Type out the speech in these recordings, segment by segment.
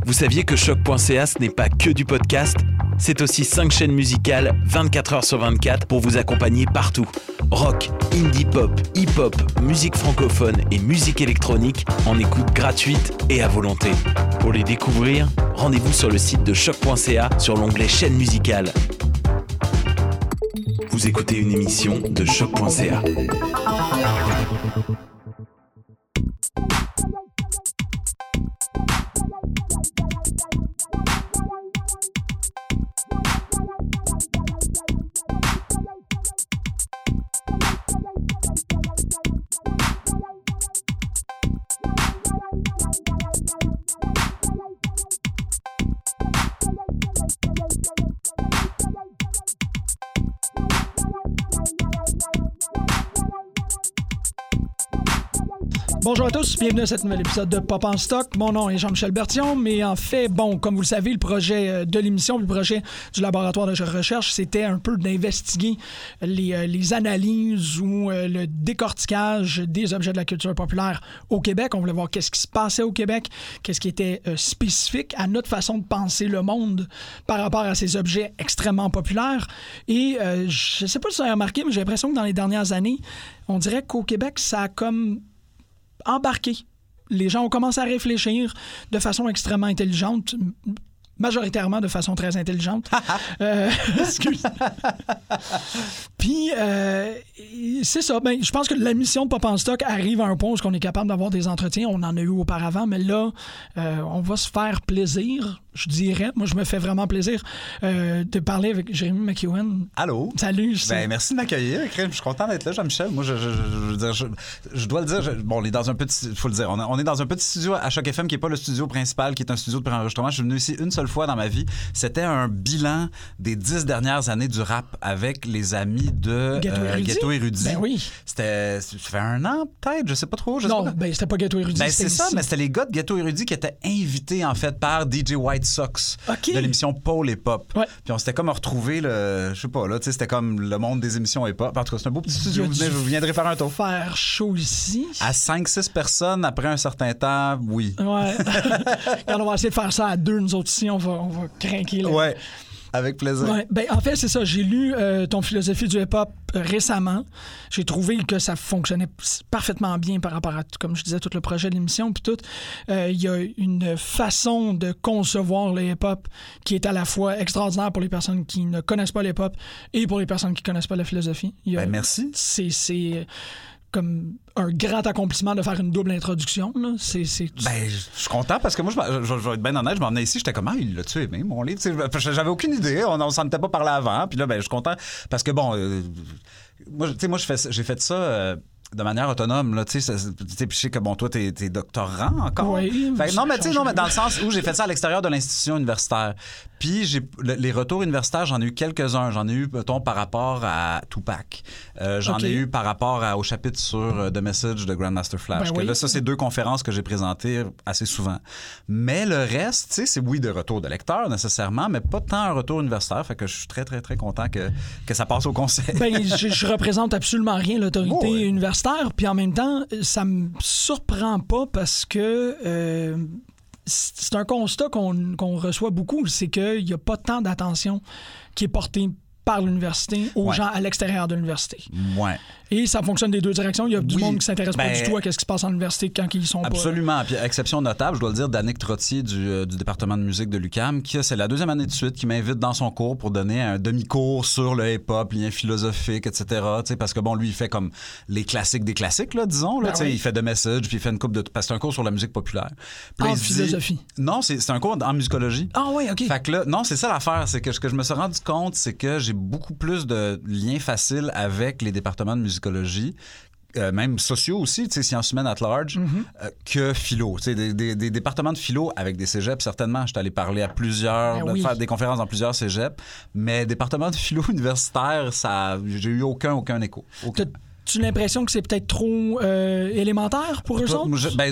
Vous saviez que Choc.ca, ce n'est pas que du podcast? C'est aussi 5 chaînes musicales, 24 heures sur 24, pour vous accompagner partout. Rock, indie pop, hip-hop, musique francophone et musique électronique en écoute gratuite et à volonté. Pour les découvrir, rendez-vous sur le site de Choc.ca sur l'onglet chaîne musicale. Vous écoutez une émission de Choc.ca. Bonjour à tous, bienvenue à cet nouvel épisode de Pop en Stock. Mon nom est Jean-Michel Bertillon, mais en fait, comme vous le savez, le projet de l'émission, le projet du laboratoire de recherche, c'était un peu d'investiguer les analyses ou le décortiquage des objets de la culture populaire au Québec. On voulait voir qu'est-ce qui se passait au Québec, qu'est-ce qui était spécifique à notre façon de penser le monde par rapport à ces objets extrêmement populaires. Et je ne sais pas si vous avez remarqué, mais j'ai l'impression que dans les dernières années, on dirait qu'au Québec, ça a comme embarqué. Les gens ont commencé à réfléchir de façon extrêmement intelligente, majoritairement de façon très intelligente. Excuse. Puis, c'est ça. Ben, je pense que la mission de Pop en Stock arrive à un point où on est capable d'avoir des entretiens. On en a eu auparavant, mais là, on va se faire plaisir, je dirais. Moi, je me fais vraiment plaisir de parler avec Jérémy McEwen. Allô? Salut. Ben, merci de m'accueillir. Je suis content d'être là, Jean-Michel. Moi, je dois le dire. On est dans un petit... faut le dire. On est dans un petit studio à Choc FM qui n'est pas le studio principal, qui est un studio de préenregistrement. Je suis venu ici une seule fois dans ma vie. C'était un bilan des 10 dernières années du rap avec les amis de Ghetto Érudit. Ben oui. Ça fait un an, peut-être, je sais pas trop. C'était pas Ghetto Érudit. Ben, c'est ça, mais c'était les gars de Ghetto Érudit qui étaient invités, en fait, par DJ White Sox de l'émission Paul et Pop. Ouais. Puis on s'était comme retrouvé je sais pas, là, tu sais, c'était comme le monde des émissions et Pop. En tout cas, c'est un beau petit studio. Vous viendrez faire un tour. Faire chaud ici. À 5-6 personnes, après un certain temps, oui. Ouais. Quand on va essayer de faire ça à deux, nous autres ici, on va craquer. Là. Ouais. Avec plaisir. Ouais, ben, en fait, c'est ça. J'ai lu ton philosophie du hip-hop récemment. J'ai trouvé que ça fonctionnait parfaitement bien par rapport à, comme je disais, tout le projet de l'émission. Puis tout, il y a une façon de concevoir le hip-hop qui est à la fois extraordinaire pour les personnes qui ne connaissent pas le hip-hop et pour les personnes qui ne connaissent pas la philosophie. Merci. C'est comme un grand accomplissement de faire une double introduction. Là. Ben, je suis content parce que moi, je vais être bien honnête, je m'en venais ici, j'étais comme, il l'a-tu aimé, mon livre? J'avais aucune idée, on s'en était pas parlé avant, puis là, ben, je suis content parce que, bon, moi j'ai fait ça... de manière autonome, là, tu sais, je sais que, bon, toi, t'es doctorant encore. Oui. Non, mais dans le sens où j'ai fait ça à l'extérieur de l'institution universitaire. Puis, les retours universitaires, j'en ai eu quelques-uns. J'en ai eu, mettons, par rapport à Tupac. J'en ai eu par rapport au chapitre sur The Message de Grandmaster Flash. Là, ça, c'est 2 conférences que j'ai présentées assez souvent. Mais le reste, tu sais, c'est oui, de retour de lecteur, nécessairement, mais pas tant un retour universitaire. Fait que je suis très, très, très content que ça passe au conseil. Ben, je représente absolument rien l'autorité universitaire. Puis en même temps, ça me surprend pas parce que c'est un constat qu'on reçoit beaucoup, c'est qu'il n'y a pas tant d'attention qui est portée par l'université aux gens à l'extérieur de l'université. Ouais. Et ça fonctionne des deux directions. Il y a du monde qui s'intéresse pas du tout à ce qui se passe en université quand ils sont absolument. Puis exception notable, je dois le dire, d'Annick Trottier du département de musique de l'UQAM, qui c'est la 2e année de suite qui m'invite dans son cours pour donner un demi-cours sur le hip-hop, lien philosophique, etc. Parce que bon, lui, il fait comme les classiques des classiques, là, disons. Là, il fait The Message, puis il fait une couple de... Parce que c'est un cours sur la musique populaire. En philosophie? Non, c'est un cours en musicologie. Ah oui, OK. Fait que là, non, c'est ça l'affaire. C'est que ce que je me suis rendu compte, c'est que j'ai beaucoup plus de liens faciles avec les départements de musicologie, même sociaux aussi, tu sais, sciences humaines at large, que philo. Tu sais, des départements de philo avec des cégeps, certainement. Je suis allé parler à plusieurs, faire des conférences dans plusieurs cégeps, mais départements de philo universitaire, j'ai eu aucun écho. As-tu l'impression que c'est peut-être trop élémentaire pour eux autres?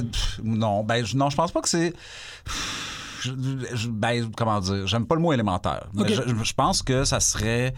Non, je pense pas que c'est... comment dire? J'aime pas le mot élémentaire. Okay. Je pense que ça serait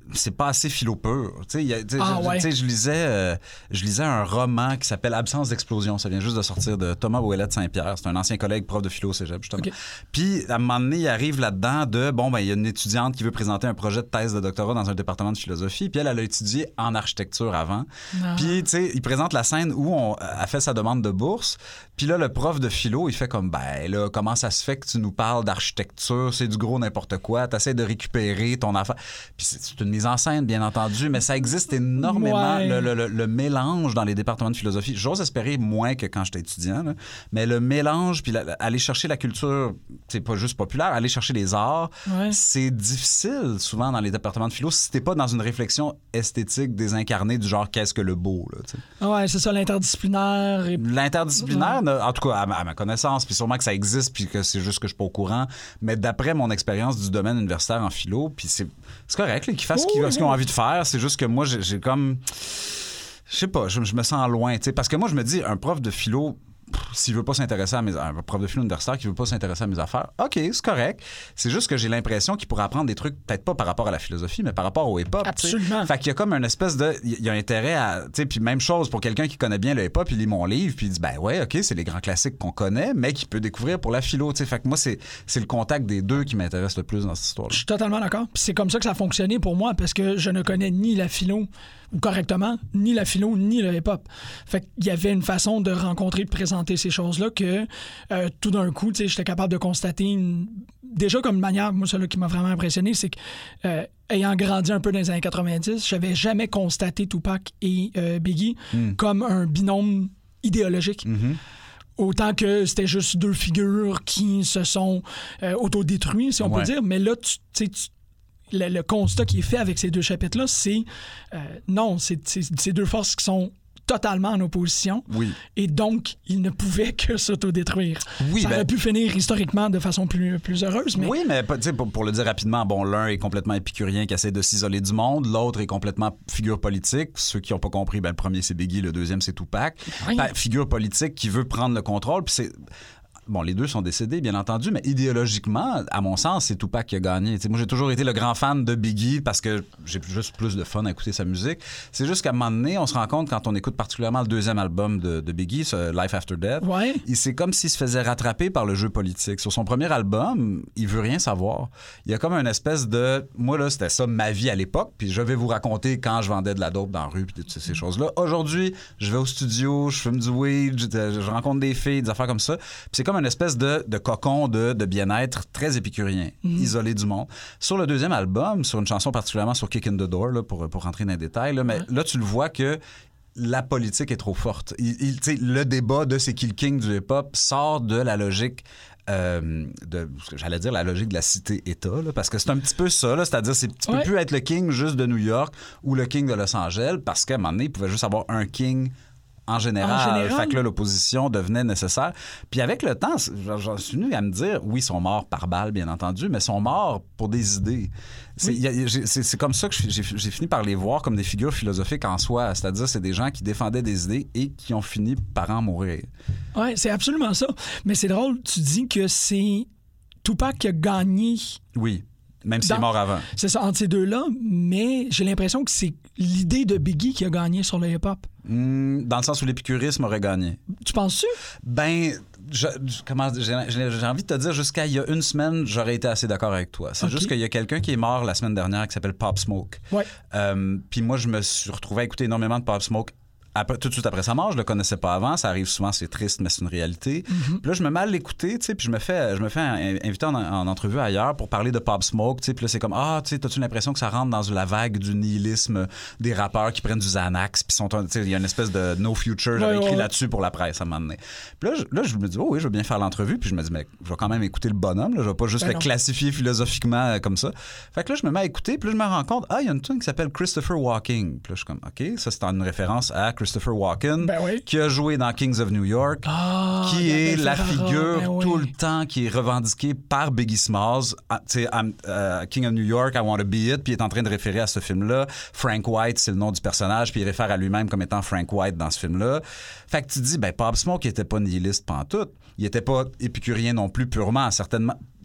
c'est pas assez philo pur. Ouais. Je lisais un roman qui s'appelle Absence d'explosion. Ça vient juste de sortir de Thomas Ouellet de Saint-Pierre. C'est un ancien collègue prof de philo au cégep, justement. Okay. Puis, à un moment donné, il arrive là-dedans il y a une étudiante qui veut présenter un projet de thèse de doctorat dans un département de philosophie. Puis elle a étudié en architecture avant. Puis, tu sais, il présente la scène où on a fait sa demande de bourse. Puis là, le prof de philo, il fait comme, comment ça se fait que tu nous parles d'architecture? C'est du gros n'importe quoi. T'essaies de récupérer ton affaire. Puis c'est une mise en scène, bien entendu, mais ça existe énormément, le mélange dans les départements de philosophie. J'ose espérer moins que quand j'étais étudiant, là, mais le mélange, puis aller chercher la culture, c'est pas juste populaire, aller chercher les arts, c'est difficile souvent dans les départements de philo si t'es pas dans une réflexion esthétique désincarnée du genre qu'est-ce que le beau, là, tu sais. Ouais, c'est ça, l'interdisciplinaire. L'interdisciplinaire, en tout cas, à ma connaissance, puis sûrement que ça existe, puis que c'est juste que je suis pas au courant, mais d'après mon expérience du domaine universitaire en philo, puis c'est correct, là, qu'ils fassent ce qu'ils ont envie de faire, c'est juste que moi, j'ai comme... Je sais pas, je me sens loin, tu sais, parce que moi, je me dis, un prof de philo... S'il veut pas s'intéresser un prof de philo universitaire qui veut pas s'intéresser à mes affaires, OK, c'est correct. C'est juste que j'ai l'impression qu'il pourrait apprendre des trucs, peut-être pas par rapport à la philosophie, mais par rapport au hip-hop. Absolument. T'sais. Fait qu'il y a comme une espèce de... Il y a intérêt à... Tu sais, puis même chose pour quelqu'un qui connaît bien le hip-hop, il lit mon livre, puis il dit, OK, c'est les grands classiques qu'on connaît, mais qu'il peut découvrir pour la philo, tu sais. Fait que moi, c'est le contact des deux qui m'intéresse le plus dans cette histoire-là. Je suis totalement d'accord. Puis c'est comme ça que ça a fonctionné pour moi, parce que je ne connais ni la philo, ou correctement, ni la philo, ni le hip-hop. Fait qu'il y avait une façon de rencontrer, de présenter ces choses-là que tout d'un coup, tu sais, j'étais capable de constater déjà comme manière, moi, celle qui m'a vraiment impressionné, c'est que ayant grandi un peu dans les années 90, j'avais jamais constaté Tupac et Biggie comme un binôme idéologique. Mm-hmm. Autant que c'était juste deux figures qui se sont autodétruits, si on peut dire. Mais là, le constat qui est fait avec ces deux chapitres-là, c'est non, c'est ces deux forces qui sont totalement en opposition. Oui. Et donc, ils ne pouvaient que s'autodétruire. Oui, ça aurait pu finir historiquement de façon plus heureuse. Mais... Oui, mais pour le dire rapidement, l'un est complètement épicurien qui essaie de s'isoler du monde, l'autre est complètement figure politique. Ceux qui n'ont pas compris, le premier c'est Biggie, le deuxième c'est Tupac. Oui. Figure politique qui veut prendre le contrôle, puis c'est... Bon, les deux sont décédés, bien entendu, mais idéologiquement, à mon sens, c'est Tupac qui a gagné. T'sais, moi, j'ai toujours été le grand fan de Biggie parce que j'ai juste plus de fun à écouter sa musique. C'est juste qu'à un moment donné, on se rend compte, quand on écoute particulièrement le deuxième album de Biggie, Life After Death, c'est comme s'il se faisait rattraper par le jeu politique. Sur son premier album, il veut rien savoir. Il y a comme une espèce de... Moi, là, c'était ça ma vie à l'époque, puis je vais vous raconter quand je vendais de la dope dans la rue, puis toutes ces choses-là. Aujourd'hui, je vais au studio, je fume du weed, je rencontre des filles, des affaires comme ça. Puis c'est comme une espèce de cocon de bien-être très épicurien, isolé du monde. Sur le deuxième album, sur une chanson particulièrement sur Kick in the Door, là, pour rentrer dans les détails, là, mais là, tu le vois que la politique est trop forte. Le débat de c'est qui le king du hip-hop sort de la logique j'allais dire la logique de la cité-État, là, parce que c'est un petit peu ça, là, c'est-à-dire tu peux plus être le king juste de New York ou le king de Los Angeles, parce qu'à un moment donné, il pouvait juste avoir un king en général. Fait que là, l'opposition devenait nécessaire. Puis avec le temps, j'en suis venu à me dire, oui, ils sont morts par balle, bien entendu, mais ils sont morts pour des idées. C'est comme ça que j'ai fini par les voir comme des figures philosophiques en soi. C'est-à-dire, c'est des gens qui défendaient des idées et qui ont fini par en mourir. Oui, c'est absolument ça. Mais c'est drôle, tu dis que c'est Tupac qui a gagné. Oui. Même s'il est mort avant. C'est ça, entre ces deux-là, mais j'ai l'impression que c'est l'idée de Biggie qui a gagné sur le hip-hop. Dans le sens où l'épicurisme aurait gagné. Tu penses-tu? Ben, j'ai envie de te dire, jusqu'à il y a une semaine, j'aurais été assez d'accord avec toi. C'est juste qu'il y a quelqu'un qui est mort la semaine dernière qui s'appelle Pop Smoke. Ouais. Puis moi, je me suis retrouvé à écouter énormément de Pop Smoke. Tout de suite après sa mort, je le connaissais pas avant. Ça arrive souvent, c'est triste, mais c'est une réalité. Puis là, je me mets à l'écouter, tu sais, puis je me fais inviter en entrevue ailleurs pour parler de Pop Smoke, tu sais. Puis là, c'est comme, tu sais, t'as-tu l'impression que ça rentre dans la vague du nihilisme des rappeurs qui prennent du Xanax, puis tu sais, il y a une espèce de no future, j'avais écrit là-dessus pour la presse à un moment donné. Puis là, je me dis, oui, je veux bien faire l'entrevue, puis je me dis, mais je vais quand même écouter le bonhomme, là, je vais pas juste le classifier philosophiquement comme ça. Fait que là, je me mets à écouter, puis là, je me rends compte, il y a une tune qui s'appelle Christopher Walking. Puis là, je suis comme, OK, ça, c'est une référence à Christopher Walken. Qui a joué dans Kings of New York, qui est la figure tout le temps qui est revendiquée par Biggie Smalls. King of New York, I Want to Be It, puis il est en train de référer à ce film-là. Frank White, c'est le nom du personnage, puis il réfère à lui-même comme étant Frank White dans ce film-là. Fait que tu dis, Pop Smoke, il était pas nihiliste pantoute. Il était pas épicurien non plus purement, certainement.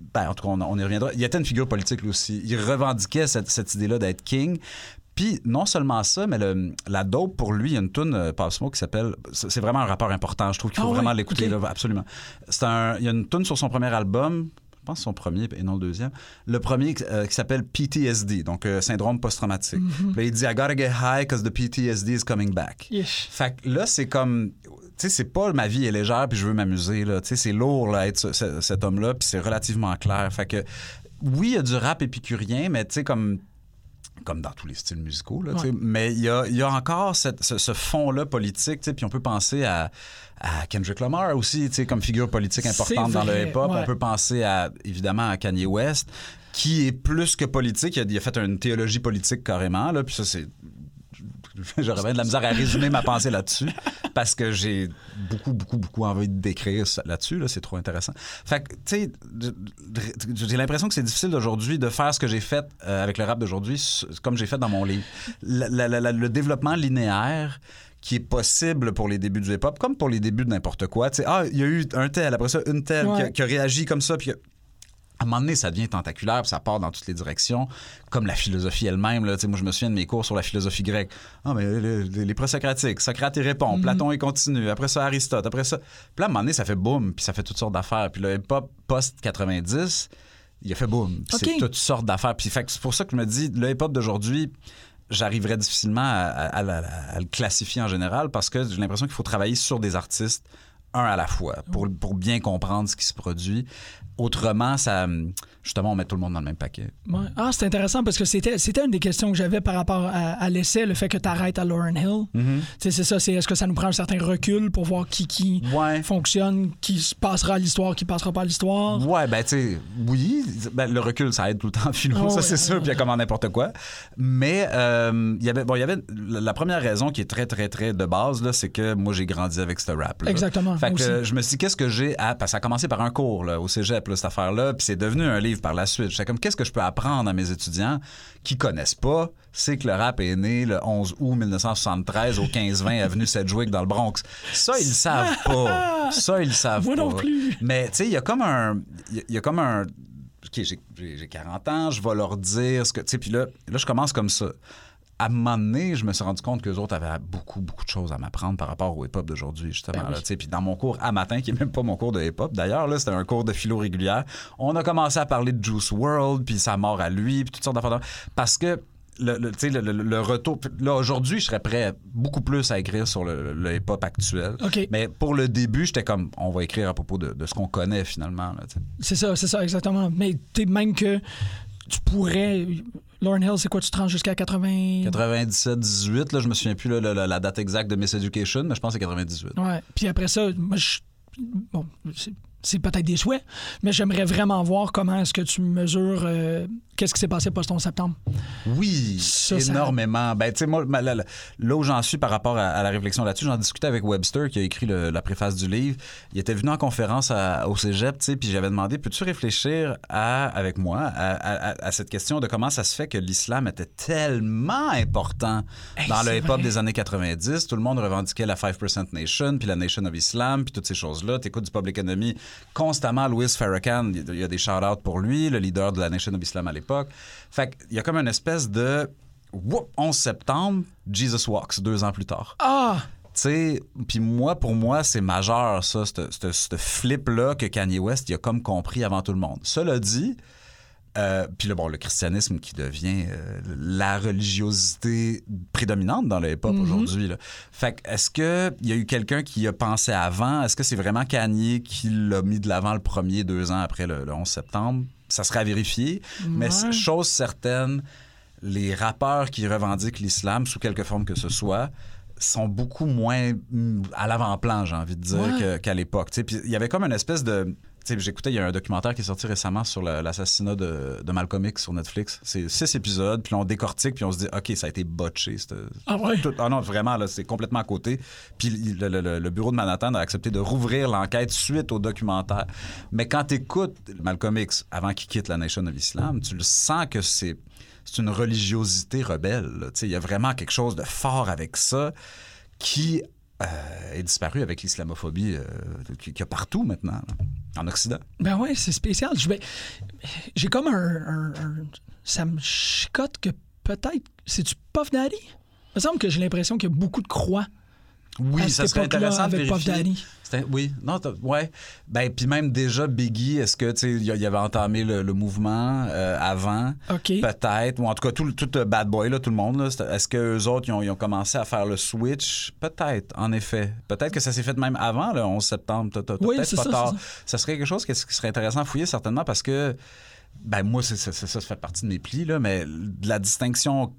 en tout cas, on y reviendra. Il était une figure politique, lui aussi. Il revendiquait cette idée-là d'être king. Puis, non seulement ça, mais la dope, pour lui, il y a une toune, Pop Smoke, qui s'appelle... C'est vraiment un rappeur important. Je trouve qu'il faut vraiment l'écouter, là, absolument. Il y a une toune sur son premier album, je pense que son premier et non le deuxième. Le premier qui s'appelle PTSD, donc syndrome post-traumatique. Là, il dit « I gotta get high because the PTSD is coming back. Yes. » Fait que là, c'est comme... Tu sais, c'est pas « ma vie est légère puis je veux m'amuser », là. Tu sais, c'est lourd, là, être cet homme-là, puis c'est relativement clair. Fait que, oui, il y a du rap épicurien, mais tu sais, comme dans tous les styles musicaux, là, mais il y a encore ce fond-là politique, puis on peut penser à Kendrick Lamar aussi, comme figure politique importante dans le hip-hop. On peut penser évidemment à Kanye West, qui est plus que politique. Il a fait une théologie politique carrément, là, puis ça, c'est... J'aurais bien de la misère à résumer ma pensée là-dessus parce que j'ai beaucoup envie d'écrire là-dessus. Là, c'est trop intéressant. Fait que, tu sais, j'ai l'impression que c'est difficile d'aujourd'hui de faire ce que j'ai fait avec le rap d'aujourd'hui comme j'ai fait dans mon livre. Le développement linéaire qui est possible pour les débuts du hip-hop, comme pour les débuts de n'importe quoi. Tu sais, il y a eu un tel, après ça, une telle qui a réagi comme ça, puis à un moment donné, ça devient tentaculaire, puis ça part dans toutes les directions, comme la philosophie elle-même. Là. Moi, je me souviens de mes cours sur la philosophie grecque. Ah, mais les présocratiques, Socrate, il répond, Platon, il continue, après ça, Aristote, après ça. Puis là, à un moment donné, ça fait boum, puis ça fait toutes sortes d'affaires. Puis le hip-hop post-90, il a fait boum. C'est toutes sortes d'affaires. Puis c'est pour ça que je me dis, le hip-hop d'aujourd'hui, j'arriverais difficilement à le classifier en général, parce que j'ai l'impression qu'il faut travailler sur des artistes un à la fois pour bien comprendre ce qui se produit. Autrement, justement, on met tout le monde dans le même paquet. Ouais. Ah, c'est intéressant parce que c'était une des questions que j'avais par rapport à l'essai, le fait que tu arrêtes à Lauryn Hill. C'est ça, est-ce que ça nous prend un certain recul pour voir qui fonctionne, qui se passera à l'histoire, qui passera pas à l'histoire? Ouais, ben tu sais, oui, le recul, ça aide tout le temps en philo, ça c'est sûr, puis il y a comme en n'importe quoi. Mais il y avait la première raison qui est très, très, très de base, là, c'est que moi, j'ai grandi avec ce rap-là. Exactement. Fait que je me suis dit, qu'est-ce que j'ai à... Parce que ça a commencé par un cours là, au cégep, là, cette affaire-là, puis c'est devenu un livre par la suite. J'étais comme, qu'est-ce que je peux apprendre à mes étudiants qui connaissent pas? C'est que le rap est né le 11 août 1973 au 1520 avenue Sedgwick dans le Bronx. Ça, ils le savent pas. Ça, ils le savent pas. Moi non plus. Mais, tu sais, il y a comme un... OK, j'ai 40 ans, je vais leur dire ce que... Tu sais, puis là, je commence comme ça. À un moment donné, je me suis rendu compte qu'eux autres avaient beaucoup de choses à m'apprendre par rapport au hip-hop d'aujourd'hui, justement. Ben oui. Puis dans mon cours à matin, qui n'est même pas mon cours de hip-hop, d'ailleurs, là, c'était un cours de philo régulière, on a commencé à parler de Juice WRLD, puis sa mort à lui, puis toutes sortes d'affaires. Parce que le retour... Là, aujourd'hui, je serais prêt beaucoup plus à écrire sur le hip-hop actuel. Okay. Mais pour le début, j'étais comme, on va écrire à propos de ce qu'on connaît, finalement. Là, c'est ça, exactement. Mais même que tu pourrais... Lauryn Hill, c'est quoi, tu te rends jusqu'à 97, 18, là, je me souviens plus la date exacte de Miss Education, mais je pense que c'est 98. Ouais, puis après ça, moi, c'est peut-être des souhaits, mais j'aimerais vraiment voir comment est-ce que tu mesures qu'est-ce qui s'est passé post-11 septembre. Oui, énormément. Ben, tu sais, moi, là où j'en suis par rapport à la réflexion là-dessus, j'en discutais avec Webster, qui a écrit la préface du livre. Il était venu en conférence au cégep, tu sais, puis j'avais demandé, peux-tu réfléchir avec moi à cette question de comment ça se fait que l'islam était tellement important dans le hip-hop des années 90. Tout le monde revendiquait la 5% Nation, puis la Nation of Islam, puis toutes ces choses-là. T'écoutes du Public Enemy constamment. Louis Farrakhan, il y a des shout-outs pour lui, le leader de la Nation of Islam à l'époque. Fait qu'il y a comme une espèce de 11 septembre, Jesus Walks, 2 ans plus tard. Ah! Tu sais, puis pour moi, c'est majeur, ça, ce flip-là que Kanye West, il a comme compris avant tout le monde. Cela dit, puis là, le christianisme qui devient la religiosité prédominante dans le hip-hop aujourd'hui. Là. Fait que, est-ce qu'il y a eu quelqu'un qui y a pensé avant? Est-ce que c'est vraiment Kanye qui l'a mis de l'avant le premier 2 ans après le 11 septembre? Ça serait à vérifier. Ouais. Mais chose certaine, les rappeurs qui revendiquent l'islam, sous quelque forme que ce soit, sont beaucoup moins à l'avant-plan, j'ai envie de dire, qu'à l'époque. Puis il y avait comme une espèce de... J'écoutais, il y a un documentaire qui est sorti récemment sur l'assassinat de Malcolm X sur Netflix. C'est 6 épisodes, puis on décortique, puis on se dit, OK, ça a été botché. Non, vraiment, là, c'est complètement à côté. Puis le bureau de Manhattan a accepté de rouvrir l'enquête suite au documentaire. Mais quand tu écoutes Malcolm X, avant qu'il quitte la Nation of Islam, tu le sens que c'est une religiosité rebelle. Il y a vraiment quelque chose de fort avec ça qui est disparu avec l'islamophobie qu'il y a partout maintenant, là, en Occident. Ben ouais, c'est spécial. J'ai comme ça me chicote que peut-être... C'est-tu Puff Daddy? Il me semble que j'ai l'impression qu'il y a beaucoup de croix. Oui, ça serait intéressant de vérifier. Puff Daddy. Oui, non, ouais. Ben, puis même déjà, Biggie, est-ce que, tu sais, il avait entamé le mouvement avant? OK. Peut-être. Ou en tout cas, tout Bad Boy, là, tout le monde, là, est-ce qu'eux autres, ils ont commencé à faire le switch? Peut-être, en effet. Peut-être que ça s'est fait même avant, le 11 septembre. Oui, peut-être c'est pas ça, tard. c'est ça. Ça serait quelque chose qui serait intéressant à fouiller, certainement, parce que, ben, moi, ça fait partie de mes plis, là, mais de la distinction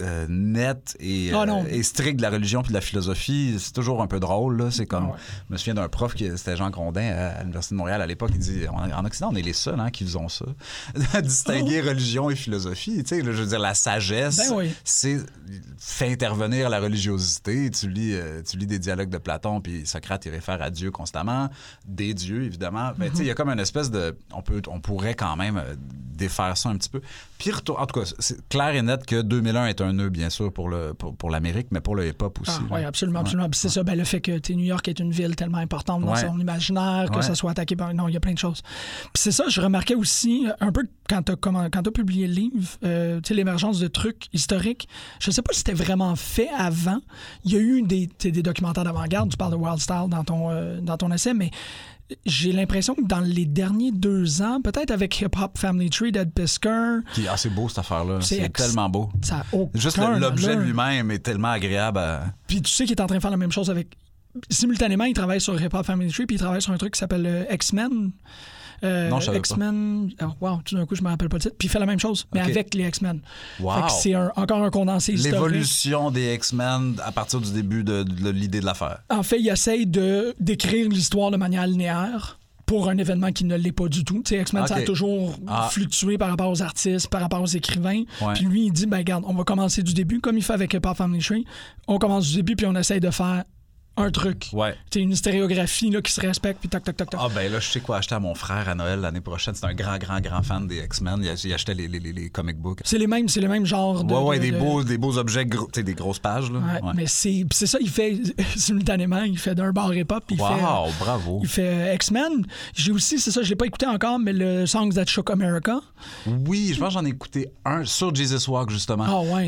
nette et stricte de la religion puis de la philosophie, c'est toujours un peu drôle, là. C'est comme, je me souviens d'un prof, c'était Jean Grondin à l'Université de Montréal à l'époque, il dit, en Occident, on est les seuls qui faisons ça, distinguer religion et philosophie. Tu sais, je veux dire, la sagesse, c'est fait intervenir la religiosité. Tu lis des dialogues de Platon, puis Socrate, il réfère à Dieu constamment, des dieux, évidemment. Mais tu sais, il y a comme une espèce de... On pourrait quand même défaire ça un petit peu. Puis, en tout cas, c'est clair et net que 2001 est un nœud, bien sûr, pour l'Amérique, mais pour le hip-hop aussi. Oui, absolument, absolument. Puis c'est ça, le fait que New York est une ville tellement importante dans son imaginaire, que ça soit attaqué par... Non, il y a plein de choses. Puis c'est ça, je remarquais aussi, un peu quand t'as publié le livre, l'émergence de trucs historiques, je sais pas si c'était vraiment fait avant. Il y a eu des documentaires d'avant-garde, tu parles de Wild Style dans ton essai, mais j'ai l'impression que dans les derniers 2 ans, peut-être avec Hip Hop Family Tree d'Ed Piskor... C'est beau, cette affaire-là. C'est tellement beau. Ça a aucun Juste l'objet lui-même est tellement agréable à... Puis tu sais qu'il est en train de faire la même chose avec... Simultanément, il travaille sur Hip Hop Family Tree, puis il travaille sur un truc qui s'appelle X-Men. Non, je savais X-Men... Wow, tout d'un coup, je me rappelle pas le titre. Puis il fait la même chose, mais avec les X-Men. Wow. Fait que c'est encore un condensé historique. L'évolution des X-Men à partir du début de l'idée de l'affaire. En fait, il essaye d'écrire l'histoire de manière linéaire pour un événement qui ne l'est pas du tout. Tu sais, X-Men, ça a toujours fluctué par rapport aux artistes, par rapport aux écrivains. Ouais. Puis lui, il dit, ben regarde, on va commencer du début, comme il fait avec Hip Hop Family Tree. On commence du début, puis on essaye de faire un truc. Ouais. C'est une stéréographie là, qui se respecte, puis toc, toc, toc, toc. Ah, ben là, je sais quoi acheter à mon frère à Noël l'année prochaine. C'est un grand fan des X-Men. Il achetait les comic books. C'est les mêmes genres de... des beaux objets, des grosses pages. Là. Ouais. Mais c'est ça, il fait simultanément, il fait d'un bar hip-hop. Bravo. Il fait X-Men. J'ai aussi, c'est ça, je l'ai pas écouté encore, mais le Songs That Shook America. Oui, je pense que j'en ai écouté un sur Jesus Walk, justement. Ah ouais.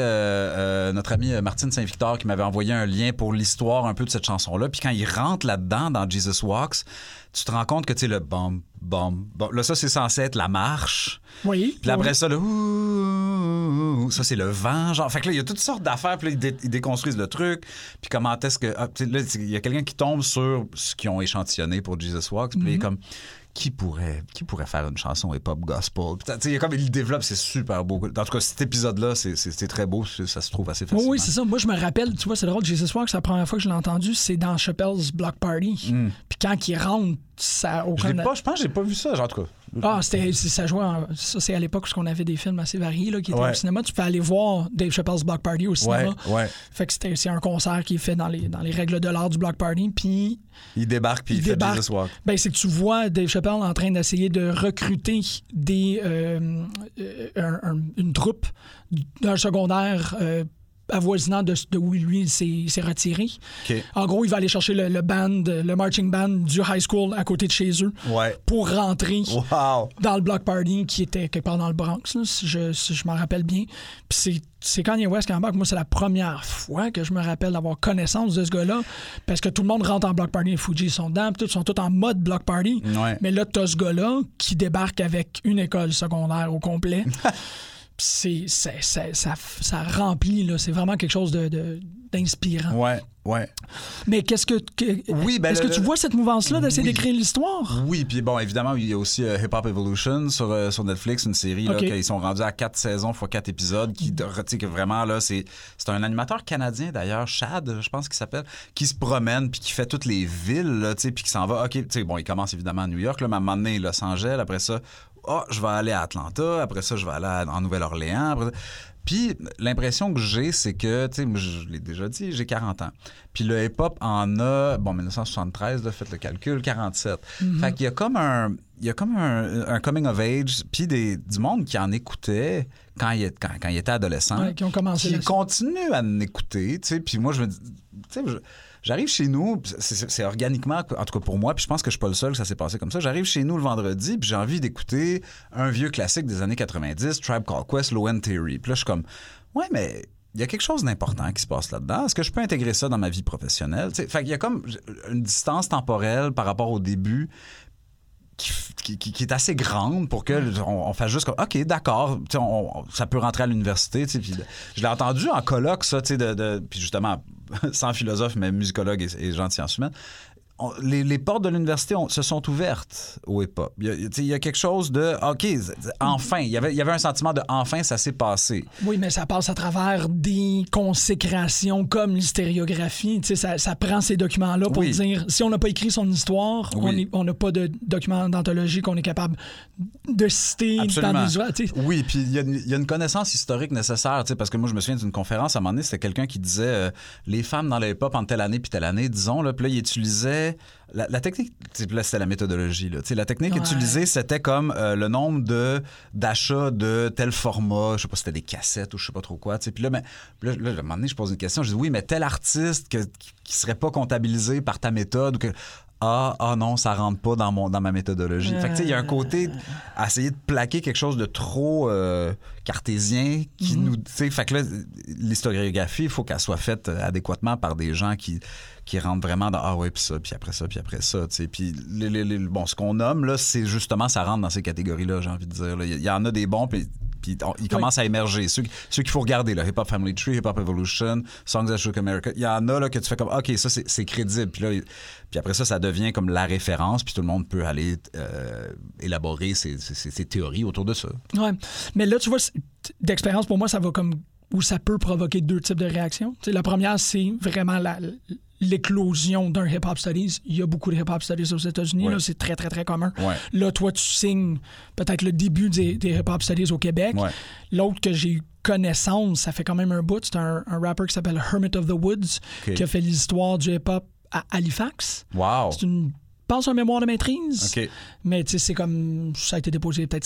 C'était notre ami Martine Saint-Victor qui m'avait envoyé un lien pour l'histoire un peu de cette chanson-là. Puis quand il rentre là-dedans, dans Jesus Walks, tu te rends compte que, tu sais, le bum, bum, bum. Là, ça, c'est censé être la marche. Oui. Puis après ça, le ouh, ça, c'est le vent. Genre, fait que là, il y a toutes sortes d'affaires. Puis là, ils déconstruisent le truc. Puis comment est-ce que... là, il y a quelqu'un qui tombe sur ce qu'ils ont échantillonné pour Jesus Walks. Puis il est comme... Qui pourrait faire une chanson hip-hop gospel? Comme il développe, c'est super beau. En tout cas, cet épisode-là, c'est très beau. Ça se trouve assez facilement. Oui, c'est ça. Moi, je me rappelle, tu vois, c'est drôle, Jesus Walks, la première fois que je l'ai entendu, c'est dans Chappelle's Block Party. Puis quand il rentre, ça a aucun... Je pense que j'ai pas vu ça, genre, en tout cas. Ça jouait ça, c'est à l'époque où on avait des films assez variés là, qui étaient au cinéma. Tu peux aller voir Dave Chappelle's Block Party au cinéma. Ouais. Fait que c'est un concert qui est fait dans les règles de l'art du Block Party. Puis il débarque, puis il fait Jesus Walk. Ben, c'est que tu vois Dave Chappelle en train d'essayer de recruter une troupe d'un secondaire avoisinant de où lui s'est retiré. Okay. En gros, il va aller chercher le marching band du high school à côté de chez eux pour rentrer dans le block party qui était quelque part dans le Bronx, là, si je m'en rappelle bien. Puis c'est Kanye West qui embarque. Moi, c'est la première fois que je me rappelle d'avoir connaissance de ce gars-là, parce que tout le monde rentre en block party. Les Fugees sont dedans, puis ils sont tous en mode block party. Ouais. Mais là, t'as ce gars-là qui débarque avec une école secondaire au complet. Ça remplit, là. C'est vraiment quelque chose d'inspirant. Ouais. Mais est-ce que tu vois cette mouvance-là d'essayer d'écrire l'histoire? Oui, puis bon, évidemment, il y a aussi Hip Hop Evolution sur Netflix, une série là, qu'ils sont rendus à 4 saisons x 4 épisodes, que vraiment, là, c'est un animateur canadien, d'ailleurs, Chad, je pense qu'il s'appelle, qui se promène, puis qui fait toutes les villes, là, puis qui s'en va. Bon, il commence évidemment à New York, là, mais à un moment donné, Los Angeles, après ça, je vais aller à Atlanta, après ça, je vais aller en Nouvelle-Orléans. Puis l'impression que j'ai, c'est que, tu sais, je l'ai déjà dit, j'ai 40 ans. Puis le hip-hop en a, 1973, là, faites le calcul, 47. Fait qu'il y a comme un coming of age, puis du monde qui en écoutait quand il était adolescent. Ouais, qui ont commencé qui continue à en écouter, tu sais. Puis moi, je me dis, tu sais, j'arrive chez nous, c'est organiquement, en tout cas pour moi, puis je pense que je suis pas le seul que ça s'est passé comme ça. J'arrive chez nous le vendredi, puis j'ai envie d'écouter un vieux classique des années 90, Tribe Called Quest, Low End Theory. Puis là, je suis comme, ouais, mais il y a quelque chose d'important qui se passe là-dedans. Est-ce que je peux intégrer ça dans ma vie professionnelle? T'sais, fait qu'il y a comme une distance temporelle par rapport au début qui est assez grande pour qu'on fasse juste comme OK, d'accord, ça peut rentrer à l'université. Puis je l'ai entendu en colloque, ça, puis justement, sans philosophe, mais musicologue et gens de sciences humaines. Les portes de l'université se sont ouvertes au hip-hop. Il y a quelque chose de OK, enfin. Il y avait un sentiment de enfin, ça s'est passé. Oui, mais ça passe à travers des consécrations comme l'hystoriographie. Ça prend ces documents-là pour dire si on n'a pas écrit son histoire, on n'a pas de document d'anthologie qu'on est capable de citer. Absolument. Dans des ouvrages. Oui, puis il y a une connaissance historique nécessaire. Parce que moi, je me souviens d'une conférence à un moment donné, c'était quelqu'un qui disait les femmes dans le hip-hop entre telle année puis telle année, disons. Là, puis là, il utilisait la technique, là, c'était la méthodologie. Là. La technique utilisée, c'était comme le nombre d'achats de tel format, je sais pas si c'était des cassettes ou je sais pas trop quoi. Puis là, à un moment donné, je pose une question, je dis oui, mais tel artiste qui serait pas comptabilisé par ta méthode ou que non, ça rentre pas dans ma méthodologie. Fait que il y a un côté à essayer de plaquer quelque chose de trop cartésien qui nous... Fait que là, l'historiographie, il faut qu'elle soit faite adéquatement par des gens qui rentrent vraiment dans puis ça, puis après ça, puis après ça. Puis ce qu'on nomme, là, c'est justement, ça rentre dans ces catégories-là, j'ai envie de dire. Il y en a des bons, puis ils commencent à émerger. Ceux qu'il faut regarder, là, Hip Hop Family Tree, Hip Hop Evolution, Songs That Shook America, il y en a là, que tu fais comme, OK, ça, c'est crédible. Puis après ça devient comme la référence, puis tout le monde peut aller élaborer ses théories autour de ça. Ouais. Mais là, tu vois, d'expérience, pour moi, ça va comme... où ça peut provoquer deux types de réactions. La première, c'est vraiment l'éclosion d'un hip-hop studies. Il y a beaucoup de hip-hop studies aux États-Unis. Là, c'est très, très, très commun. Ouais. Là, toi, tu signes peut-être le début des hip-hop studies au Québec. Ouais. L'autre que j'ai eu connaissance, ça fait quand même un bout, c'est un rapper qui s'appelle Hermit of the Woods, qui a fait l'histoire du hip-hop à Halifax. Wow! C'est pense un mémoire de maîtrise. Okay. Mais tu sais, c'est comme... Ça a été déposé peut-être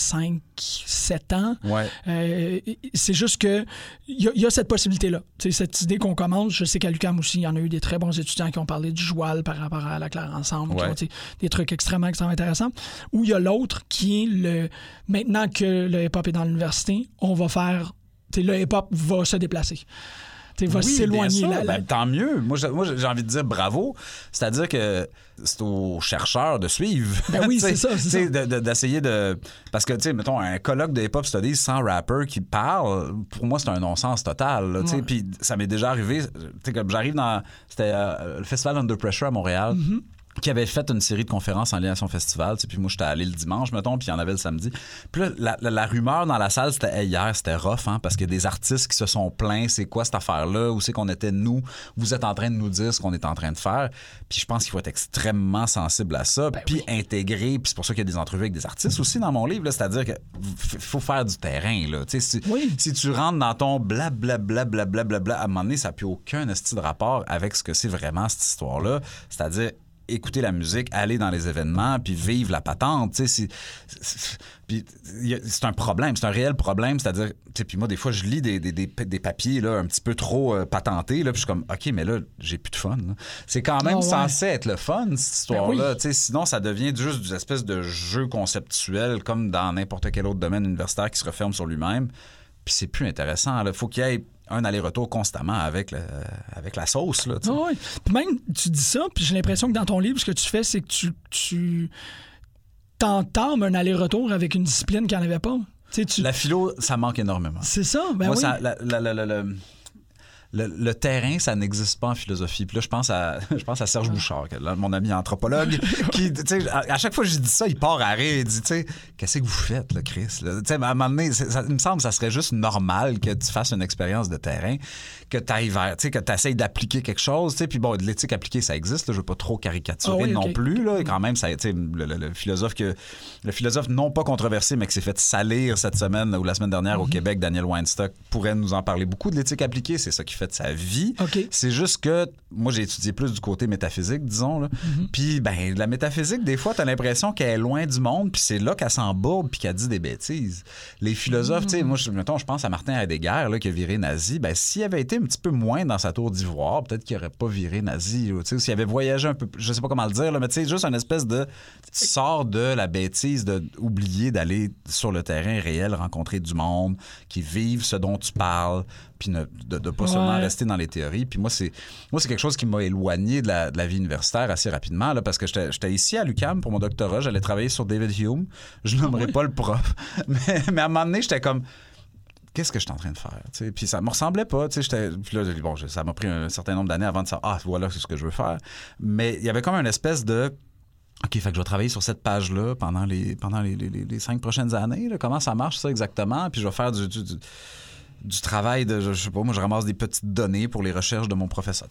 5-7 ans. Ouais. C'est juste que il y a cette possibilité-là. Tu sais, cette idée qu'on commence, je sais qu'à l'UQAM aussi, il y en a eu des très bons étudiants qui ont parlé du joual par rapport à la Claire Ensemble, qui ont, des trucs extrêmement intéressants. Ou il y a l'autre qui est maintenant que le hip-hop est dans l'université, on va faire... Tu sais, le hip-hop va se déplacer. Va s'éloigner. Tant mieux. Moi, j'ai envie de dire bravo. C'est-à-dire que c'est aux chercheurs de suivre. Ben oui, c'est ça. D'essayer de... Parce que, tu sais, mettons, un colloque de hip-hop studies sans rapper qui parle, pour moi, c'est un non-sens total. Puis ça m'est déjà arrivé. Comme j'arrive dans... C'était le festival Under Pressure à Montréal. Mm-hmm. Qui avait fait une série de conférences en lien à son festival. Puis moi, j'étais allé le dimanche, mettons, puis il y en avait le samedi. Puis là, la rumeur dans la salle, c'était hier, c'était rough, hein, parce qu'il y a des artistes qui se sont plaints. C'est quoi cette affaire-là? Où c'est qu'on était, nous? Vous êtes en train de nous dire ce qu'on est en train de faire. Puis je pense qu'il faut être extrêmement sensible à ça, puis intégrer. Puis c'est pour ça qu'il y a des entrevues avec des artistes aussi dans mon livre. Là, c'est-à-dire qu'il faut faire du terrain. Là. Si tu rentres dans ton blablabla, à un moment donné, ça n'a plus aucun esti de rapport avec ce que c'est vraiment cette histoire-là. C'est-à-dire écouter la musique, aller dans les événements, puis vivre la patente. Puis c'est un problème, c'est un réel problème. C'est-à-dire, puis moi, des fois, je lis des papiers là, un petit peu trop patentés, là, puis je suis comme, OK, mais là, j'ai plus de fun. Là. C'est quand même censé être le fun, cette histoire-là. Ben oui. Sinon, ça devient juste des espèces de jeux conceptuels, comme dans n'importe quel autre domaine universitaire qui se referme sur lui-même. Puis c'est plus intéressant. Il faut qu'il y ait un aller-retour constamment avec la sauce. Là, oui. Puis même, tu dis ça, puis j'ai l'impression que dans ton livre, ce que tu fais, c'est que tu t'entames un aller-retour avec une discipline qu'il n'y en avait pas. La philo, ça manque énormément. C'est ça, ben moi, oui. Le terrain, ça n'existe pas en philosophie. Puis là, je pense à Serge Bouchard, mon ami anthropologue, qui, à chaque fois que je dis ça, il part à rire et dit, qu'est-ce que vous faites, là, Chris? Là? À un moment donné, il me semble que ça serait juste normal que tu fasses une expérience de terrain, que tu ailles vers, que tu essayes d'appliquer quelque chose. Puis bon, de l'éthique appliquée, ça existe. Là, je ne veux pas trop caricaturer non plus. Là, quand même, ça, le philosophe non pas controversé, mais qui s'est fait salir cette semaine ou la semaine dernière au Québec, Daniel Weinstock, pourrait nous en parler beaucoup de l'éthique appliquée. C'est ça qui fait fait sa vie. Okay. C'est juste que moi, j'ai étudié plus du côté métaphysique, disons. Là. Puis, la métaphysique, des fois, t'as l'impression qu'elle est loin du monde, puis c'est là qu'elle s'embourbe, puis qu'elle dit des bêtises. Les philosophes, tu sais, moi, je pense à Martin Heidegger, là, qui a viré nazi. S'il avait été un petit peu moins dans sa tour d'ivoire, peut-être qu'il n'aurait pas viré nazi. Tu sais, s'il avait voyagé un peu, je sais pas comment le dire, là, mais tu sais, juste une espèce de... Tu sors de la bêtise d'oublier d'aller sur le terrain réel, rencontrer du monde, qui vivent ce dont tu parles, puis de pas seulement rester dans les théories. Puis moi, c'est quelque chose qui m'a éloigné de la vie universitaire assez rapidement, là, parce que j'étais ici à l'UQAM pour mon doctorat, j'allais travailler sur David Hume. Je nommerai pas le prof, mais à un moment donné, j'étais comme... Qu'est-ce que je suis en train de faire? T'sais? Puis ça me ressemblait pas. Puis là, ça m'a pris un certain nombre d'années avant de savoir, voilà, c'est ce que je veux faire. Mais il y avait comme une espèce de... OK, fait que je vais travailler sur cette page-là pendant les 5 prochaines années. Là. Comment ça marche, ça, exactement? Puis je vais faire du travail de... Je sais pas, moi, je ramasse des petites données pour les recherches de mon professeur.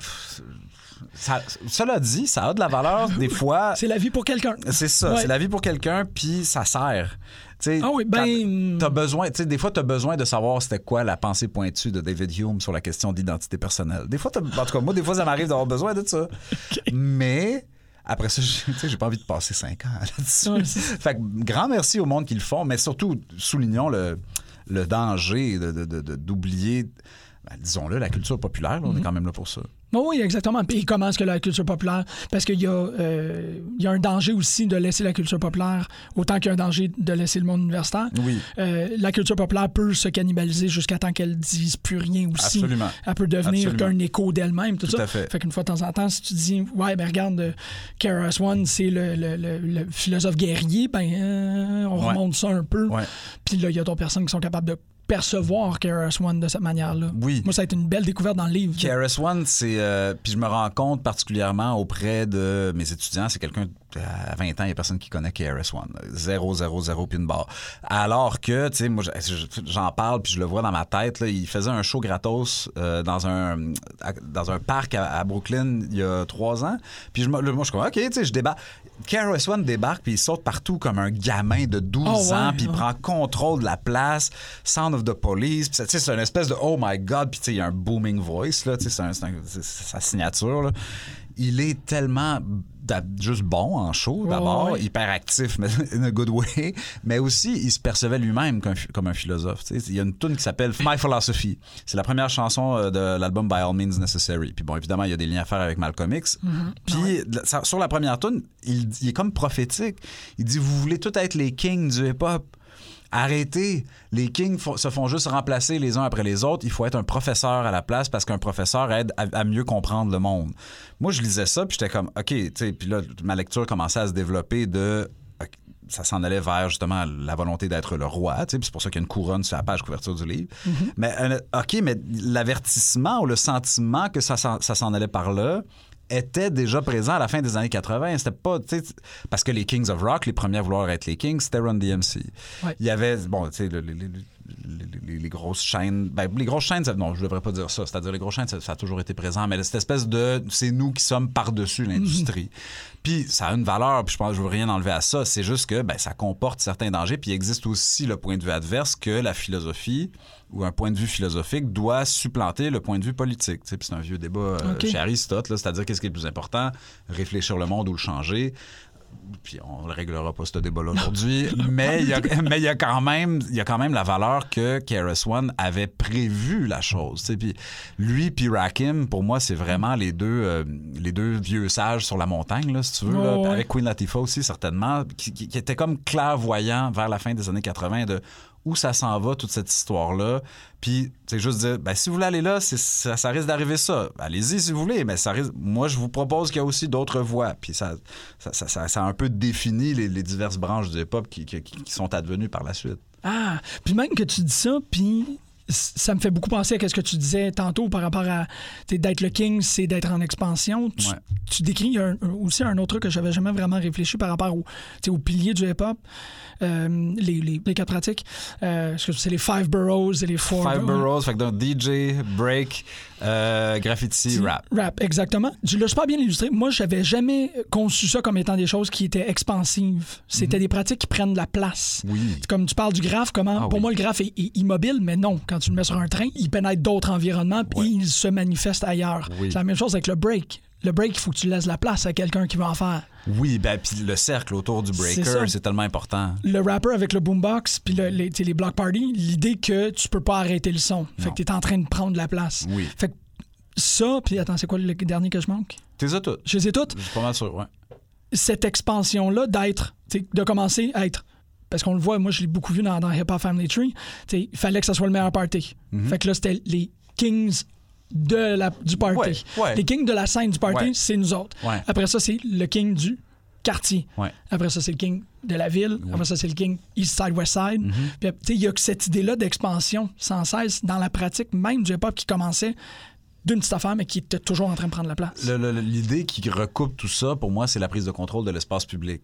Cela dit, ça a de la valeur, des fois... C'est la vie pour quelqu'un. C'est ça, c'est la vie pour quelqu'un, puis ça sert. T'sais, t'as besoin, des fois, tu as besoin de savoir c'était quoi la pensée pointue de David Hume sur la question d'identité personnelle. Des fois, en tout cas, moi, des fois, ça m'arrive d'avoir besoin de ça. Okay. Mais... Après ça, j'ai pas envie de passer 5 ans là-dessus. Fait que grand merci au monde qui le font, mais surtout, soulignons le danger d'oublier, disons-le, la culture populaire. Là, on est quand même là pour ça. Oui, exactement. Et comment est-ce que la culture populaire... Parce qu'il y a un danger aussi de laisser la culture populaire autant qu'il y a un danger de laisser le monde universitaire. Oui. La culture populaire peut se cannibaliser jusqu'à temps qu'elle dise plus rien aussi. Absolument. Elle peut devenir qu'un écho d'elle-même, tout ça. À fait. Fait qu'une fois de temps en temps, si tu dis, regarde, KRS-One, c'est le philosophe guerrier, on remonte ça un peu. Ouais. Puis là, il y a d'autres personnes qui sont capables de percevoir KRS-One de cette manière-là. Oui. Moi, ça a été une belle découverte dans le livre. KRS-One, c'est... puis je me rends compte particulièrement auprès de mes étudiants, c'est quelqu'un... À 20 ans, il n'y a personne qui connaît KRS-One. 0 pin bar. Alors que, tu sais, moi, j'en parle puis je le vois dans ma tête. Là, il faisait un show gratos dans un parc à Brooklyn il y a 3 ans. Puis moi, je suis comme, OK, tu sais, je débarque. KRS-One débarque puis il saute partout comme un gamin de 12 ans puis il prend contrôle de la place. Sound of the Police. Puis, tu sais, c'est une espèce de oh my God. Puis, tu sais, il y a un booming voice, là. Tu sais, c'est sa signature, là. Il est tellement juste bon en show, d'abord, hyper actif, mais in a good way, mais aussi, il se percevait lui-même comme un philosophe. Tu sais. Il y a une tune qui s'appelle My Philosophy. C'est la première chanson de l'album By All Means Necessary. Puis bon, évidemment, il y a des liens à faire avec Malcolm X. Puis sur la première tune, il est comme prophétique. Il dit, vous voulez tous être les kings du hip-hop. Arrêtez. Les kings se font juste remplacer les uns après les autres. Il faut être un professeur à la place parce qu'un professeur aide à mieux comprendre le monde. Moi, je lisais ça, puis j'étais comme, OK, tu sais, puis là, ma lecture commençait à se développer ça s'en allait vers, justement, la volonté d'être le roi, tu sais, puis c'est pour ça qu'il y a une couronne sur la page couverture du livre. Mais, OK, mais l'avertissement ou le sentiment que ça s'en allait par là était déjà présent à la fin des années 80. C'était pas, tu sais, parce que les Kings of Rock, les premiers à vouloir être les Kings, c'était Run DMC. Ouais. Il y avait, bon, tu sais, les grosses chaînes. Les grosses chaînes, non, je devrais pas dire ça. C'est-à-dire, les grosses chaînes, ça a toujours été présent, mais cette espèce de. C'est nous qui sommes par-dessus l'industrie. Puis ça a une valeur, puis je pense que je veux rien enlever à ça. C'est juste que ça comporte certains dangers, puis il existe aussi le point de vue adverse que la philosophie ou un point de vue philosophique doit supplanter le point de vue politique. Puis c'est un vieux débat chez Aristote, là, c'est-à-dire qu'est-ce qui est le plus important, réfléchir le monde ou le changer. Puis on ne réglera pas ce débat-là aujourd'hui, mais il y a quand même la valeur que KRS-One avait prévu la chose. Puis lui puis Rakim, pour moi, c'est vraiment les deux vieux sages sur la montagne, là, si tu veux, là, avec Queen Latifah aussi, certainement, qui étaient comme clairvoyants vers la fin des années 80 de où ça s'en va, toute cette histoire-là. Puis, c'est juste dire, si vous voulez aller là, ça risque d'arriver ça. Allez-y si vous voulez, mais ça risque... Moi, je vous propose qu'il y a aussi d'autres voies. Puis ça a un peu défini les diverses branches du hip-hop qui sont advenues par la suite. Ah, puis même que tu dis ça, puis ça me fait beaucoup penser à ce que tu disais tantôt par rapport à d'être le king, c'est d'être en expansion. Tu décris aussi un autre truc que j'avais jamais vraiment réfléchi par rapport au pilier du hip-hop. Les 4 pratiques. C'est les 5 boroughs et les 4 5 boroughs, fait que donc DJ, break, Graffiti, rap. Rap, exactement. Tu l'as super bien illustré. Moi, j'avais jamais conçu ça comme étant des choses qui étaient expansives. C'était des pratiques qui prennent de la place. Oui. C'est comme tu parles du graphe, pour moi, le graphe est immobile, mais non. Quand tu le mets sur un train, il pénètre d'autres environnements et il se manifeste ailleurs. Oui. C'est la même chose avec le break. Le break, il faut que tu laisses la place à quelqu'un qui va en faire. Oui, puis le cercle autour du breaker, c'est tellement important. Le rapper avec le boombox, puis les block parties, l'idée que tu peux pas arrêter le son. Fait que t'es en train de prendre la place. Oui. Fait que ça, puis attends, c'est quoi le dernier que je manque? T'es ça toutes. Je les ai toutes? Je suis pas mal sûr, ouais. Cette expansion-là de commencer à être... Parce qu'on le voit, moi, je l'ai beaucoup vu dans Hip Hop Family Tree, il fallait que ça soit le meilleur party. Fait que là, c'était les kings du party. Ouais. Les kings de la scène du party, c'est nous autres. Ouais. Après ça, c'est le king du quartier. Ouais. Après ça, c'est le king de la ville. Après ça, c'est le king East Side, West Side. Puis, il y a que cette idée-là d'expansion sans cesse dans la pratique même du hip-hop qui commençait d'une petite affaire, mais qui était toujours en train de prendre la place. L'idée qui recoupe tout ça, pour moi, c'est la prise de contrôle de l'espace public.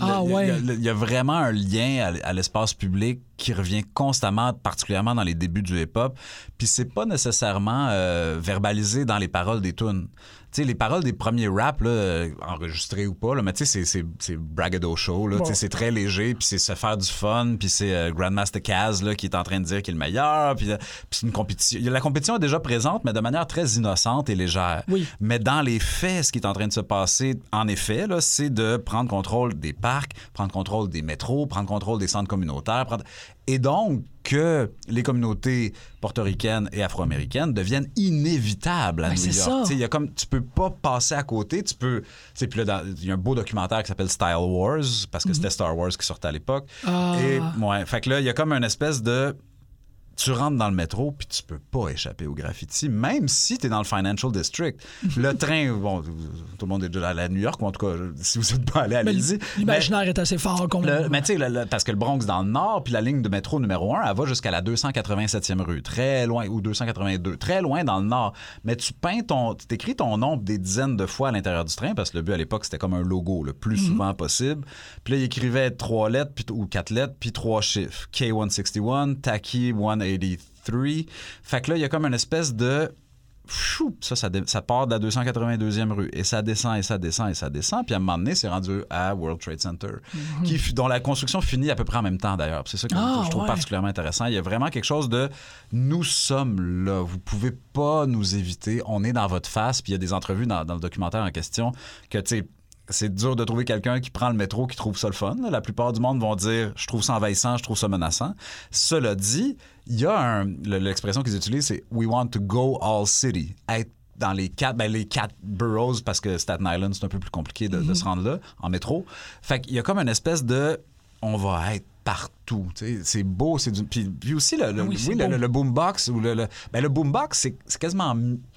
Il y a vraiment un lien à l'espace public qui revient constamment, particulièrement dans les débuts du hip-hop. Puis c'est pas nécessairement verbalisé dans les paroles des tunes. Tu sais, les paroles des premiers raps, là, enregistrés ou pas, là, mais tu sais, c'est braggadocio, là, c'est très léger, puis c'est se faire du fun, puis c'est Grandmaster Caz là, qui est en train de dire qu'il est le meilleur, puis c'est une compétition. La compétition est déjà présente, mais de manière très innocente et légère. Oui. Mais dans les faits, ce qui est en train de se passer, en effet, là, c'est de prendre contrôle des parcs, prendre contrôle des métros, prendre contrôle des centres communautaires, et donc que les communautés portoricaines et afro-américaines deviennent inévitables à New York. Il y a comme, tu peux pas passer à côté. Tu peux. Puis là, il y a un beau documentaire qui s'appelle Style Wars, parce que c'était Star Wars qui sortait à l'époque. Et fait que là, il y a comme une espèce de. Tu rentres dans le métro, puis tu peux pas échapper au graffiti, même si tu es dans le Financial District. Le train, bon, tout le monde est déjà allé à New York, ou en tout cas, si vous êtes pas allé, allez-y. L'imaginaire est assez fort. Mais tu sais, parce que le Bronx dans le nord, puis la ligne de métro numéro 1, elle va jusqu'à la 287e rue, très loin, ou 282, très loin dans le nord. Mais tu t'écris ton nom des dizaines de fois à l'intérieur du train, parce que le but à l'époque, c'était comme un logo le plus souvent possible. Puis là, il écrivait 3 lettres, ou 4 lettres, puis 3 chiffres. K161, Tacky 183. Fait que là, il y a comme une espèce de... Ça part de la 282e rue. Et ça descend, et ça descend, et ça descend. Puis à un moment donné, c'est rendu à World Trade Center, dont la construction finit à peu près en même temps, d'ailleurs. C'est ça que je trouve particulièrement intéressant. Il y a vraiment quelque chose de... Nous sommes là. Vous pouvez pas nous éviter. On est dans votre face. Puis il y a des entrevues dans le documentaire en question que, tu sais, c'est dur de trouver quelqu'un qui prend le métro, qui trouve ça le fun. La plupart du monde vont dire « je trouve ça envahissant, je trouve ça menaçant ». Cela dit, il y a l'expression qu'ils utilisent, c'est « we want to go all city ». Être dans les quatre boroughs, parce que Staten Island, c'est un peu plus compliqué de se rendre là, en métro. Fait qu'il y a comme une espèce de « on va être partout ». C'est beau, c'est puis aussi le boombox. Le boombox, c'est quasiment...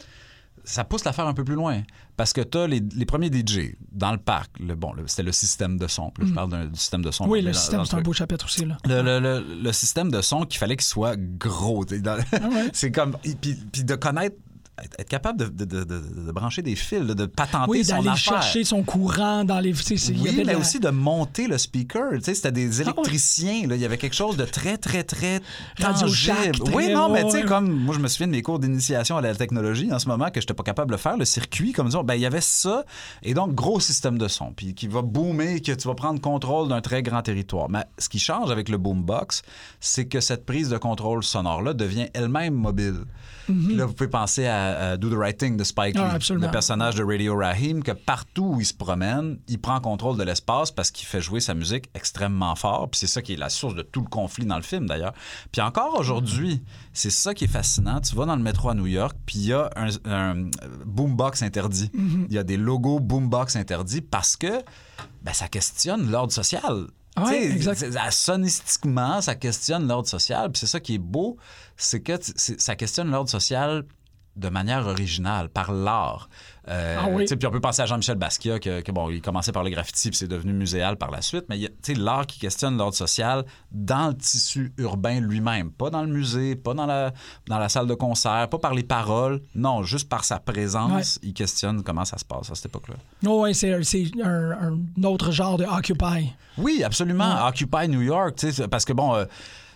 Ça pousse l'affaire un peu plus loin. Parce que tu as les premiers DJ dans le parc. C'était le système de son. Là, je parle du système de son. Oui, le système, c'est un beau chapitre aussi. Là. Le système de son qu'il fallait qu'il soit gros. C'est comme... Puis de connaître... Être capable de brancher des fils, de patenter son affaire. Oui, d'aller chercher son courant dans les... Oui, mais aussi de monter le speaker. C'était des électriciens. Là. Il y avait quelque chose de très, très, très tangible. Oui, non, mais tu sais, comme... Moi, je me souviens de mes cours d'initiation à la technologie en ce moment, que je n'étais pas capable de faire, le circuit, comme disons. Il y avait ça. Et donc, gros système de son, puis qui va boomer, que tu vas prendre contrôle d'un très grand territoire. Mais ce qui change avec le boombox, c'est que cette prise de contrôle sonore-là devient elle-même mobile. Puis là, vous pouvez penser à Do the Right Thing de Spike Lee, le personnage de Radio Raheem, que partout où il se promène, il prend contrôle de l'espace parce qu'il fait jouer sa musique extrêmement fort. Puis c'est ça qui est la source de tout le conflit dans le film, d'ailleurs. Puis encore aujourd'hui, c'est ça qui est fascinant. Tu vas dans le métro à New York, puis il y a un boombox interdit. Il y a des logos boombox interdits parce que ça questionne l'ordre social. Ouais, Sonistiquement, ça questionne l'ordre social. Puis c'est ça qui est beau, c'est que ça questionne l'ordre social de manière originale, par l'art. Puis on peut penser à Jean-Michel Basquiat, il commençait par le graffiti, puis c'est devenu muséal par la suite, mais l'art qui questionne l'ordre social dans le tissu urbain lui-même, pas dans le musée, pas dans la salle de concert, pas par les paroles, non, juste par sa présence, il questionne comment ça se passe à cette époque-là. Oui, c'est un autre genre de Occupy. Oui, absolument. Occupy New York, parce que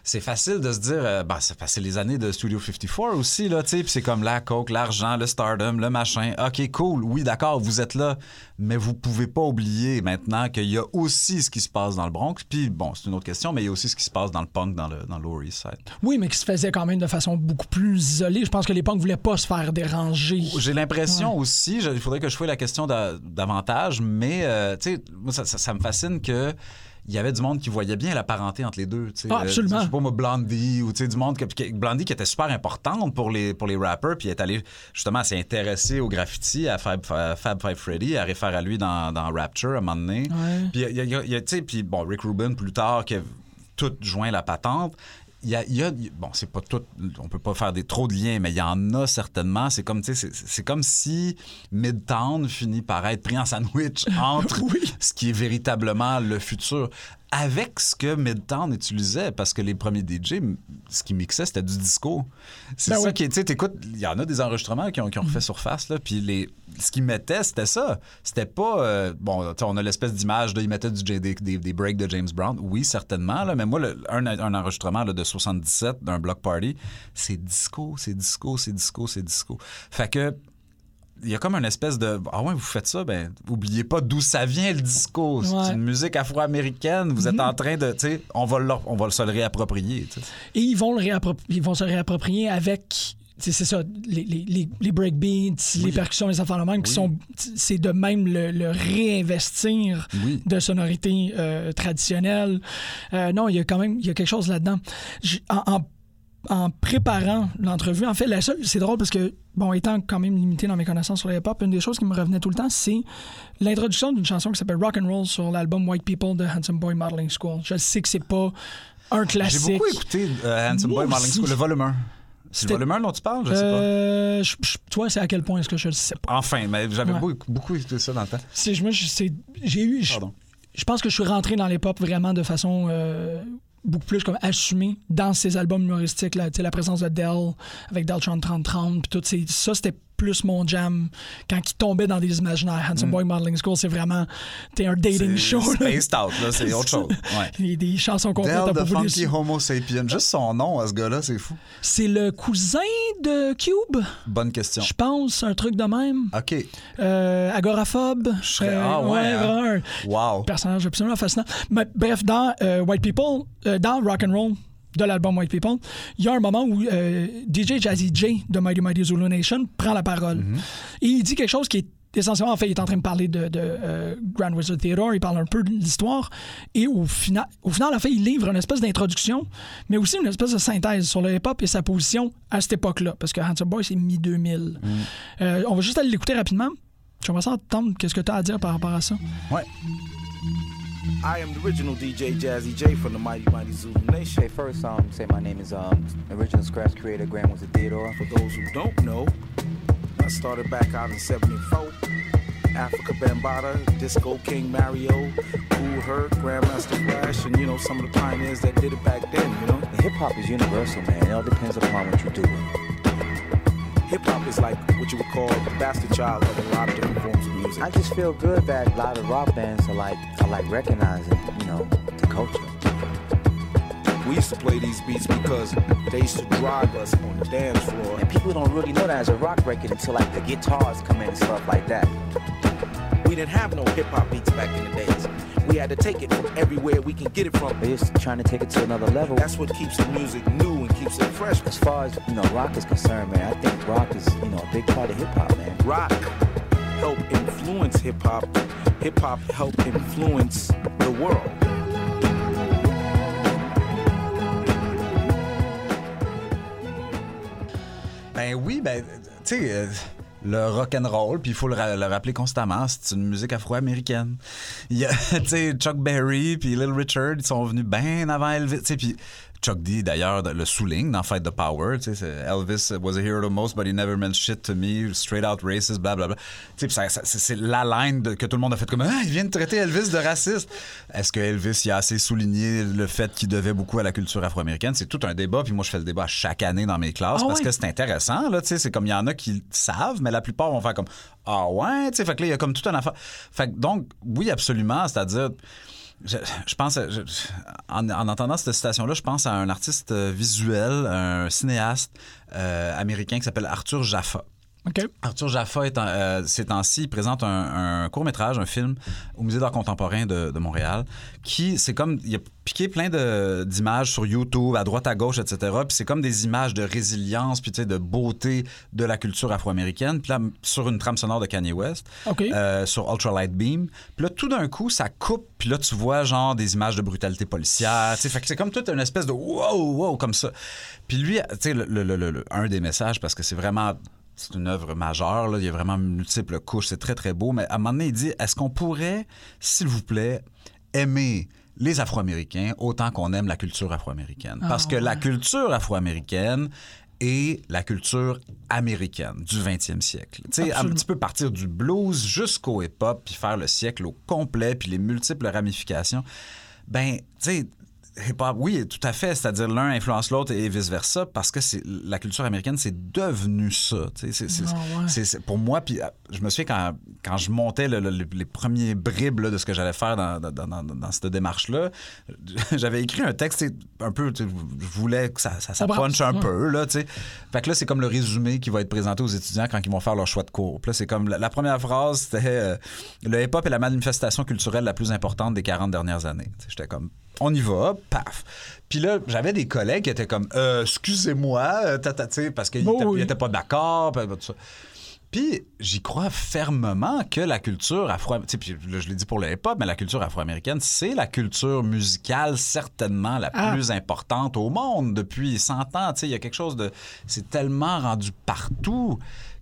c'est facile de se dire, c'est les années de Studio 54 aussi, là, tu sais, puis c'est comme la coke, l'argent, le stardom, le machin. OK, cool, oui, d'accord, vous êtes là, mais vous pouvez pas oublier maintenant qu'il y a aussi ce qui se passe dans le Bronx, puis bon, c'est une autre question, mais il y a aussi ce qui se passe dans le punk, dans le Lower East Side. Oui, mais qui se faisait quand même de façon beaucoup plus isolée. Je pense que les punks voulaient pas se faire déranger. J'ai l'impression aussi, il faudrait que je fouille la question davantage, mais tu sais, moi, ça me fascine que il y avait du monde qui voyait bien la parenté entre les deux. Absolument. Je sais pas, moi, Blondie, ou du monde Blondie qui était super importante pour les rappers, puis elle est allée justement à s'intéresser au graffiti, à Fab Five Freddy, à référer à lui dans Rapture à un moment donné. Ouais. Puis bon, Rick Rubin plus tard qui a tout joint la patente. Bon, c'est pas tout, on peut pas faire trop de liens, mais il y en a certainement. C'est comme, tu sais, c'est comme si Midtown finit par être pris en sandwich entre ce qui est véritablement le futur avec ce que Midtown utilisait, parce que les premiers DJ, ce qu'ils mixaient, c'était du disco. C'est ça qui est, tu sais, t'écoutes, il y en a des enregistrements qui ont refait surface, là, puis ce qu'ils mettaient, c'était ça. C'était pas, on a l'espèce d'image, ils mettaient des breaks de James Brown, oui, certainement, là, mais moi, un enregistrement là, de 77 d'un block party, c'est disco. Fait que, il y a comme une espèce de « Ah ouais, vous faites ça, ben oubliez pas d'où ça vient le disco. C'est une musique afro-américaine. Vous êtes en train de... Tu sais, on va se le réapproprier. » Et ils vont se réapproprier avec... C'est ça, les breakbeats, les percussions, les affaires de même, qui sont... C'est de même le réinvestir de sonorités traditionnelles. Non, il y a quelque chose là-dedans. En préparant l'entrevue, en fait, c'est drôle parce que, bon, étant quand même limité dans mes connaissances sur le hip-hop, une des choses qui me revenait tout le temps, c'est l'introduction d'une chanson qui s'appelle Rock and Roll sur l'album White People de Handsome Boy Modeling School. Je sais que c'est pas un classique. J'ai beaucoup écouté Handsome Boy Modeling School, le volume 1. C'est le volume 1 dont tu parles? Je sais pas. Toi, c'est à quel point est-ce que je le sais pas? Enfin, mais j'avais beaucoup écouté ça dans le temps. Je pense que je suis rentré dans l'hip-hop vraiment de façon... beaucoup plus comme assumé dans ces albums humoristiques, là, la présence de Del avec Deltron 3030, puis tout ça, c'était plus mon jam quand il tombait dans des imaginaires. Handsome Boy Modeling School, c'est vraiment un dating show. C'est spaced out, là, c'est autre chose. Ouais. Il y a des chansons complètes Del à the propos Funky Homo Sapien. Juste son nom à ce gars-là, c'est fou. C'est le cousin de Cube. Bonne question. Je pense, un truc de même. OK. Agoraphobe. Vraiment. Wow. Personnage absolument fascinant. Mais, bref, dans White People, dans Rock and Roll, de l'album White People, il y a un moment où DJ Jazzy J de Mighty Mighty Zulu Nation prend la parole. Et il dit quelque chose qui est essentiellement, en fait, il est en train de parler de Grand Wizard Theodore, il parle un peu de l'histoire, et au final, en fait, il livre une espèce d'introduction, mais aussi une espèce de synthèse sur le hip-hop et sa position à cette époque-là, parce que Handsome Boy, c'est mi-2000. On va juste aller l'écouter rapidement. J'aimerais ça entendre qu'est-ce que tu as à dire par rapport à ça. Ouais. I am the original DJ Jazzy J from the Mighty Mighty Zulu Nation. Hey, first, say my name is original scratch creator Grand Wizard Theodore. For those who don't know, I started back out in '74. Africa Bambaataa, Disco King Mario, Kool Herc, Grandmaster Flash, and some of the pioneers that did it back then. Hip hop is universal, man. It all depends upon what you do. Hip-hop is like what you would call the bastard child of a lot of different forms of music. I just feel good that a lot of rock bands are like recognizing, the culture. We used to play these beats because they used to drive us on the dance floor. And people don't really know that as a rock record until the guitars come in and stuff like that. We didn't have no hip-hop beats back in the days. We had to take it from everywhere we can get it from. They're just trying to take it to another level. That's what keeps the music new and keeps it fresh. As far as, rock is concerned, man, I think rock is, a big part of hip-hop, man. Rock helped influence hip-hop. Hip-hop helped influence the world. Ben oui, tu sais... le rock'n'roll, puis il faut le rappeler constamment, c'est une musique afro-américaine. Il y a, tu sais, Chuck Berry puis Little Richard, ils sont venus bien avant Elvis, tu sais, puis Chuck D, d'ailleurs, le souligne dans Fight the Power, tu sais, Elvis was a hero to most, but he never meant shit to me, straight out racist, blablabla. Tu sais, c'est la line que tout le monde a fait comme « Ah, il vient de traiter Elvis de raciste! » Est-ce que Elvis, il a assez souligné le fait qu'il devait beaucoup à la culture afro-américaine? C'est tout un débat, puis moi, je fais le débat chaque année dans mes classes, parce que c'est intéressant, là, tu sais, c'est comme il y en a qui savent, mais la plupart vont faire comme « Ah ouais? » Tu sais, fait que là, il y a comme tout un affaire. Fait que donc, oui, absolument, c'est-à-dire... Je pense, en entendant cette citation-là, je pense à un artiste visuel, un cinéaste américain qui s'appelle Arthur Jafa. Okay. Arthur Jafa, ces temps-ci, présente un court-métrage, un film au Musée d'art contemporain de Montréal, c'est comme, il a piqué plein d'images sur YouTube, à droite, à gauche, etc. Puis c'est comme des images de résilience, puis de beauté de la culture afro-américaine. Puis là, sur une trame sonore de Kanye West, sur Ultralight Beam. Puis là, tout d'un coup, ça coupe, puis là, tu vois genre des images de brutalité policière. Fait que c'est comme toute une espèce de wow, comme ça. Puis lui, tu sais, un des messages, parce que c'est vraiment... C'est une œuvre majeure, là. Il y a vraiment multiples couches, c'est très, très beau. Mais à un moment donné, il dit, est-ce qu'on pourrait, s'il vous plaît, aimer les Afro-Américains autant qu'on aime la culture afro-américaine? Parce que la culture afro-américaine est la culture américaine du 20e siècle. Tu sais, un petit peu partir du blues jusqu'au hip-hop, puis faire le siècle au complet, puis les multiples ramifications. Ben, tu sais... Hip-hop, oui, tout à fait. C'est-à-dire l'un influence l'autre et vice-versa parce que la culture américaine, c'est devenu ça. C'est pour moi, puis je me souviens quand je montais les premiers bribes là, de ce que j'allais faire dans cette démarche-là, j'avais écrit un texte un peu, je voulais que ça punch un peu. Là, fait que là, c'est comme le résumé qui va être présenté aux étudiants quand ils vont faire leur choix de cours. Puis là, c'est comme la première phrase, c'était le hip-hop est la manifestation culturelle la plus importante des 40 dernières années. J'étais comme... On y va, paf. Puis là, j'avais des collègues qui étaient comme excusez-moi, parce qu'ils n'étaient pas d'accord, tout ça. Puis j'y crois fermement que la culture puis là, je l'ai dit pour le hip-hop, mais la culture afro-américaine, c'est la culture musicale certainement la plus importante au monde depuis 100 ans. Il y a quelque chose de... C'est tellement rendu partout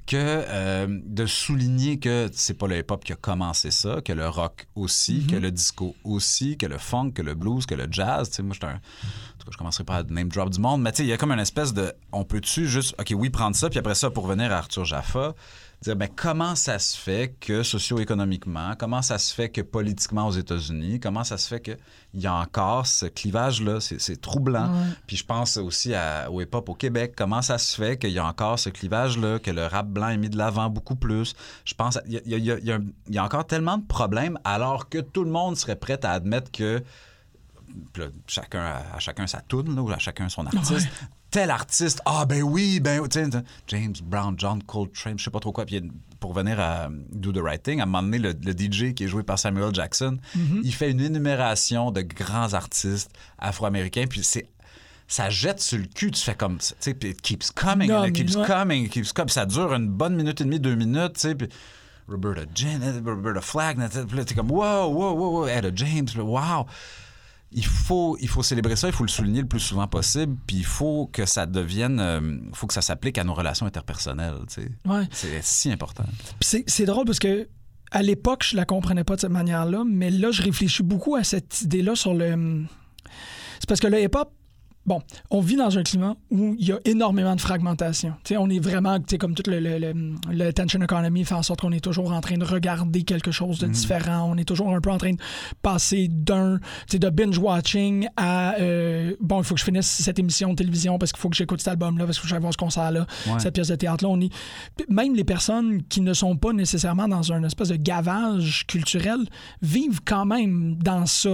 que de souligner que c'est pas le hip-hop qui a commencé ça, que le rock aussi, que le disco aussi, que le funk, que le blues, que le jazz. Moi, je commencerai pas à name drop du monde, mais il y a comme une espèce de... On peut-tu juste, OK, oui, prendre ça, puis après ça, pour revenir à Arthur Jafa, dire, ben comment ça se fait que socio-économiquement, comment ça se fait que politiquement aux États-Unis, comment ça se fait qu'il y a encore ce clivage-là, c'est troublant. Ouais. Puis je pense aussi au hip-hop au Québec, comment ça se fait qu'il y a encore ce clivage-là, que le rap blanc est mis de l'avant beaucoup plus. Je pense qu'il y a encore tellement de problèmes alors que tout le monde serait prêt à admettre que là, à chacun sa toune, là, ou à chacun son artiste. Ouais. Tel artiste, ben oui, James Brown, John Coltrane, je sais pas trop quoi. Puis pour venir à Do the Right Thing, à un moment donné, le DJ qui est joué par Samuel Jackson, il fait une énumération de grands artistes afro-américains, puis ça jette sur le cul, tu fais comme, tu sais, puis it keeps coming, it keeps coming, ça dure une bonne minute et demie, 2 minutes, tu sais, puis Roberta Flack, puis là, t'es comme, wow, Etta James, wow. Il faut célébrer ça, il faut le souligner le plus souvent possible, puis il faut que ça devienne... faut que ça s'applique à nos relations interpersonnelles, tu sais. Ouais. C'est si important. Puis c'est drôle parce que à l'époque, je la comprenais pas de cette manière-là, mais là, je réfléchis beaucoup à cette idée-là sur le... C'est parce que le hip-hop, bon, on vit dans un climat où il y a énormément de fragmentation. T'sais, on est vraiment, comme tout le attention economy fait en sorte qu'on est toujours en train de regarder quelque chose de différent. On est toujours un peu en train de passer de binge-watching à il faut que je finisse cette émission de télévision parce qu'il faut que j'écoute cet album-là, parce qu'il faut que j'aille voir ce concert-là, cette pièce de théâtre-là. Même les personnes qui ne sont pas nécessairement dans un espèce de gavage culturel vivent quand même dans ça,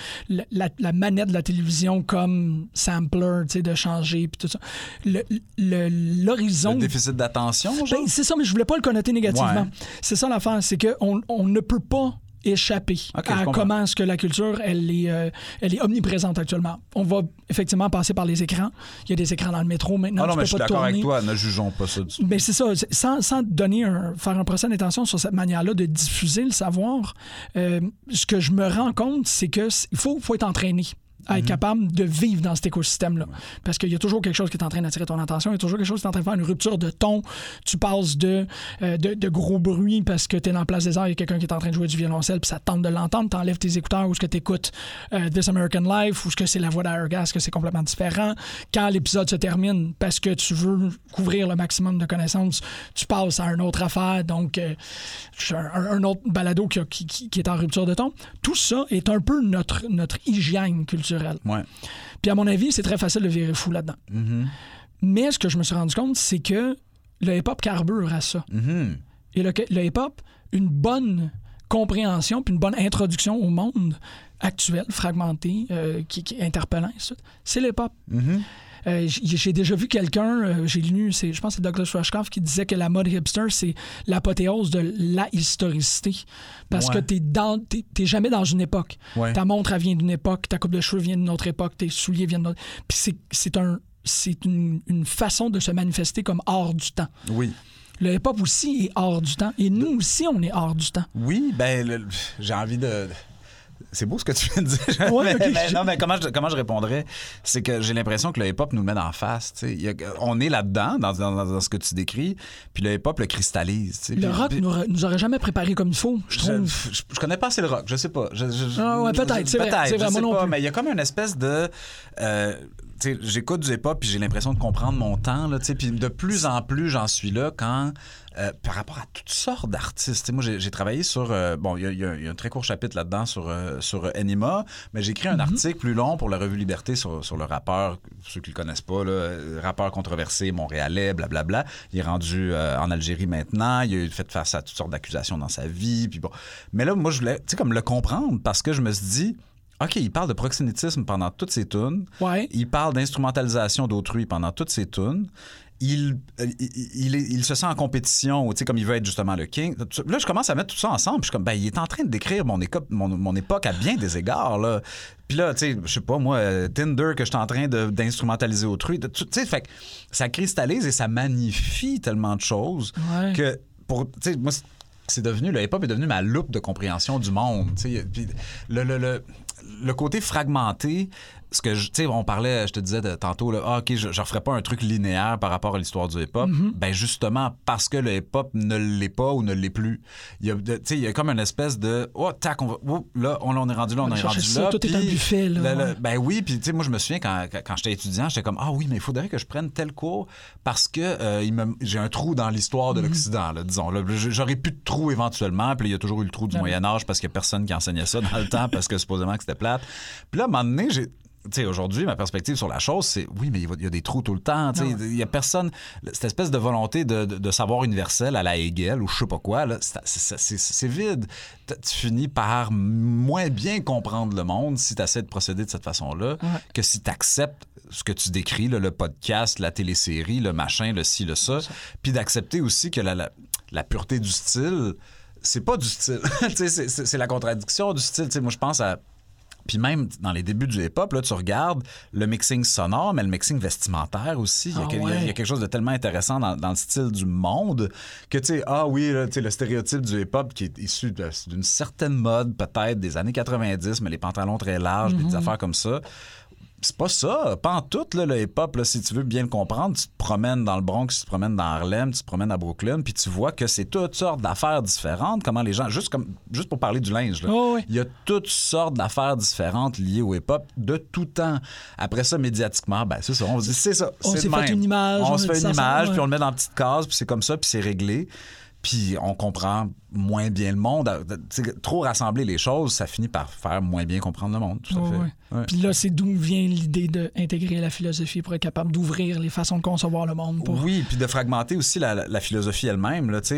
la manette de la télévision comme sampler, de changer, puis tout ça. L'horizon... Le déficit d'attention, genre? C'est ça, mais je voulais pas le connoter négativement. Ouais. C'est ça l'affaire, c'est qu'on ne peut pas échapper à comment est-ce que la culture, elle est omniprésente actuellement. On va effectivement passer par les écrans. Il y a des écrans dans le métro maintenant. Mais je suis d'accord avec toi, ne jugeons pas ça. Mais c'est ça, sans faire un procès d'intention sur cette manière-là de diffuser le savoir, ce que je me rends compte, c'est qu'il faut être entraîné à être capable de vivre dans cet écosystème-là. Parce qu'il y a toujours quelque chose qui est en train d'attirer ton attention, il y a toujours quelque chose qui est en train de faire une rupture de ton. Tu passes de gros bruit parce que tu es dans la place des arts, il y a quelqu'un qui est en train de jouer du violoncelle, puis ça tente de l'entendre, tu enlèves tes écouteurs ou ce que tu écoutes This American Life ou ce que c'est la voix d'Airgas, que c'est complètement différent. Quand l'épisode se termine, parce que tu veux couvrir le maximum de connaissances, tu passes à une autre affaire, donc un autre balado qui est en rupture de ton. Tout ça est un peu notre hygiène culturelle. Ouais. Puis à mon avis, c'est très facile de virer fou là-dedans. Mais ce que je me suis rendu compte, c'est que le hip-hop carbure à ça. Et le hip-hop, une bonne compréhension puis une bonne introduction au monde actuel, fragmenté, qui est interpellant, c'est l'hip-hop. J'ai déjà vu quelqu'un, j'ai lu, je pense que c'est Douglas Rushkoff qui disait que la mode hipster, c'est l'apothéose de la historicité. Parce que t'es jamais dans une époque. Ouais. Ta montre, elle vient d'une époque, ta coupe de cheveux vient d'une autre époque, tes souliers viennent d'une autre. Puis c'est une façon de se manifester comme hors du temps. Oui. Le hip-hop aussi est hors du temps. Et nous aussi, on est hors du temps. Oui, j'ai envie de... C'est beau ce que tu viens de dire. Ouais, mais comment je répondrais? C'est que j'ai l'impression que le hip-hop nous le met d'en face. On est là-dedans, dans ce que tu décris, puis le hip-hop le cristallise. Le rock nous aurait jamais préparé comme il faut, je trouve. Je connais pas assez le rock, je sais pas. Peut-être, c'est vrai. Je sais pas, mais il y a comme une espèce de... j'écoute du hip-hop puis j'ai l'impression de comprendre mon temps, puis de plus en plus j'en suis là quand... par rapport à toutes sortes d'artistes. Moi, j'ai travaillé sur... il y a un très court chapitre là-dedans sur Enima, mais j'ai écrit un article plus long pour la Revue Liberté sur le rappeur, ceux qui le connaissent pas, rappeur controversé montréalais, blablabla. Il est rendu en Algérie maintenant. Il a fait face à toutes sortes d'accusations dans sa vie. Puis bon. Mais là, moi, je voulais comme le comprendre parce que je me suis dit... OK, il parle de proxénétisme pendant toutes ses tunes. Ouais. Il parle d'instrumentalisation d'autrui pendant toutes ses tunes. Il se sent en compétition, comme il veut être justement le king. Là, je commence à mettre tout ça ensemble. Puis je suis comme, il est en train de décrire mon époque à bien des égards. Là. Puis là, je sais pas, moi, Tinder que je suis en train d'instrumentaliser autrui. Fait que ça cristallise et ça magnifie tellement de choses que, moi, c'est devenu, le hip-hop est devenu ma loupe de compréhension du monde. Puis le côté fragmenté, ce que on parlait, je te disais tantôt, là, OK, je referais pas un truc linéaire par rapport à l'histoire du hip-hop. Ben justement, parce que le hip-hop ne l'est pas ou ne l'est plus. Il y a comme une espèce de là, on est rendu là, on est rendu là. Tout est un buffet, là. Ben oui, puis moi, je me souviens quand j'étais étudiant, j'étais comme, oui, mais il faudrait que je prenne tel cours parce que j'ai un trou dans l'histoire de l'Occident, là, disons. Là, j'aurais plus de trou éventuellement, puis il y a toujours eu le trou du Moyen-Âge parce qu'il y a personne qui enseignait ça dans le temps parce que supposément que c'était plate. Puis là, à un moment donné, aujourd'hui, ma perspective sur la chose, c'est oui, mais il y a des trous tout le temps. Il y a personne. Cette espèce de volonté de savoir universel à la Hegel ou je sais pas quoi, là, c'est vide. Tu finis par moins bien comprendre le monde si tu essaies de procéder de cette façon-là que si tu acceptes ce que tu décris, là, le podcast, la télésérie, le machin, le ci, le ça. Puis d'accepter aussi que la pureté du style, c'est pas du style. c'est la contradiction du style. Moi, je pense à. Puis même dans les débuts du hip-hop, là, tu regardes le mixing sonore, mais le mixing vestimentaire aussi. Il y a quelque chose de tellement intéressant dans le style du monde que, le stéréotype du hip-hop qui est issu d'une certaine mode, peut-être des années 90, mais les pantalons très larges, des affaires comme ça. C'est pas ça. Pas en tout, là, le hip-hop, là, si tu veux bien le comprendre, tu te promènes dans le Bronx, tu te promènes dans Harlem, tu te promènes à Brooklyn, puis tu vois que c'est toutes sortes d'affaires différentes. Comment les gens... Juste pour parler du linge, là, il y a toutes sortes d'affaires différentes liées au hip-hop de tout temps. Après ça, médiatiquement, c'est ça. On se dit, c'est ça. On s'est fait une image. On se fait une image, puis on le met dans une petite case, puis c'est comme ça, puis c'est réglé. Puis on comprend moins bien le monde. Trop rassembler les choses, ça finit par faire moins bien comprendre le monde. Tout à fait. Ouais. Puis là, c'est d'où vient l'idée d'intégrer la philosophie pour être capable d'ouvrir les façons de concevoir le monde. Oui, puis de fragmenter aussi la philosophie elle-même. Là,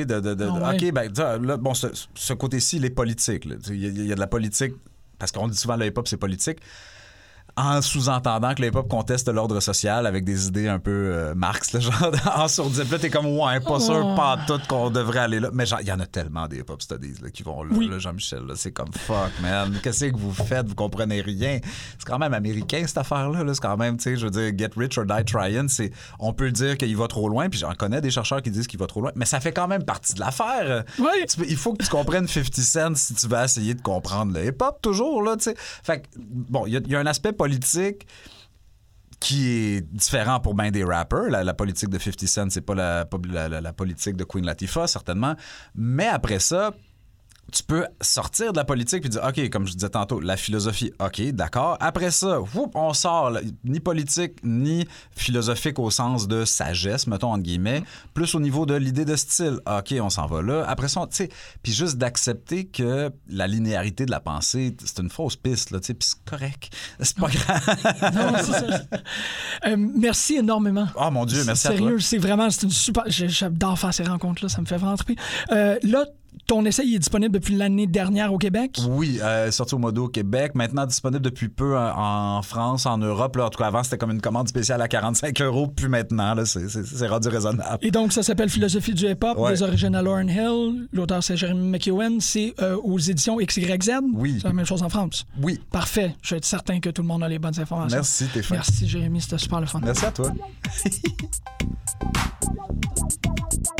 OK, ce côté-ci, il est politique. Il y a de la politique, parce qu'on dit souvent le hip-hop, c'est politique. En sous-entendant que le hip-hop conteste l'ordre social avec des idées un peu Marx, là, genre en sourdine. Puis là, t'es comme, pas sûr, pas tout qu'on devrait aller là. Mais il y en a tellement des hip-hop studies là, qui vont là, là Jean-Michel. Là, c'est comme, fuck, man. Qu'est-ce que vous faites? Vous comprenez rien. C'est quand même américain, cette affaire-là. Là. C'est quand même, je veux dire, get rich or die trying. On peut dire qu'il va trop loin. Puis j'en connais des chercheurs qui disent qu'il va trop loin. Mais ça fait quand même partie de l'affaire. Oui. Il faut que tu comprennes 50 Cent si tu vas essayer de comprendre le hip-hop, toujours. Là, t'sais. Fait que, bon, il y a un aspect politique qui est différent pour bien des rappers. La politique de 50 Cent, c'est pas la politique de Queen Latifah, certainement. Mais après ça, tu peux sortir de la politique puis dire, OK, comme je disais tantôt, la philosophie, OK, d'accord. Après ça, on sort, là, ni politique, ni philosophique au sens de sagesse, mettons, entre guillemets, plus au niveau de l'idée de style. OK, on s'en va là. Après ça, tu sais, puis juste d'accepter que la linéarité de la pensée, c'est une fausse piste, là, tu sais, puis c'est correct. C'est pas grave. Non, c'est ça. Merci énormément. Oh mon Dieu, merci à toi. Sérieux, c'est une super... J'adore faire ces rencontres-là, ça me fait vraiment triper. Là, ton essai il est disponible depuis l'année dernière au Québec? Oui, sorti au mois d'août au Québec. Maintenant disponible depuis peu en France, en Europe. Là. En tout cas, avant, c'était comme une commande spéciale à 45 €. Puis maintenant, là, c'est rendu raisonnable. Et donc, ça s'appelle Philosophie du hip-hop, des origines à Lauryn Hill. L'auteur, c'est Jérémy McEwen. C'est aux éditions XYZ. Oui. C'est la même chose en France. Oui. Parfait. Je vais être certain que tout le monde a les bonnes informations. Merci, t'es fin. Merci, Jérémy. C'était super le fun. Merci à toi.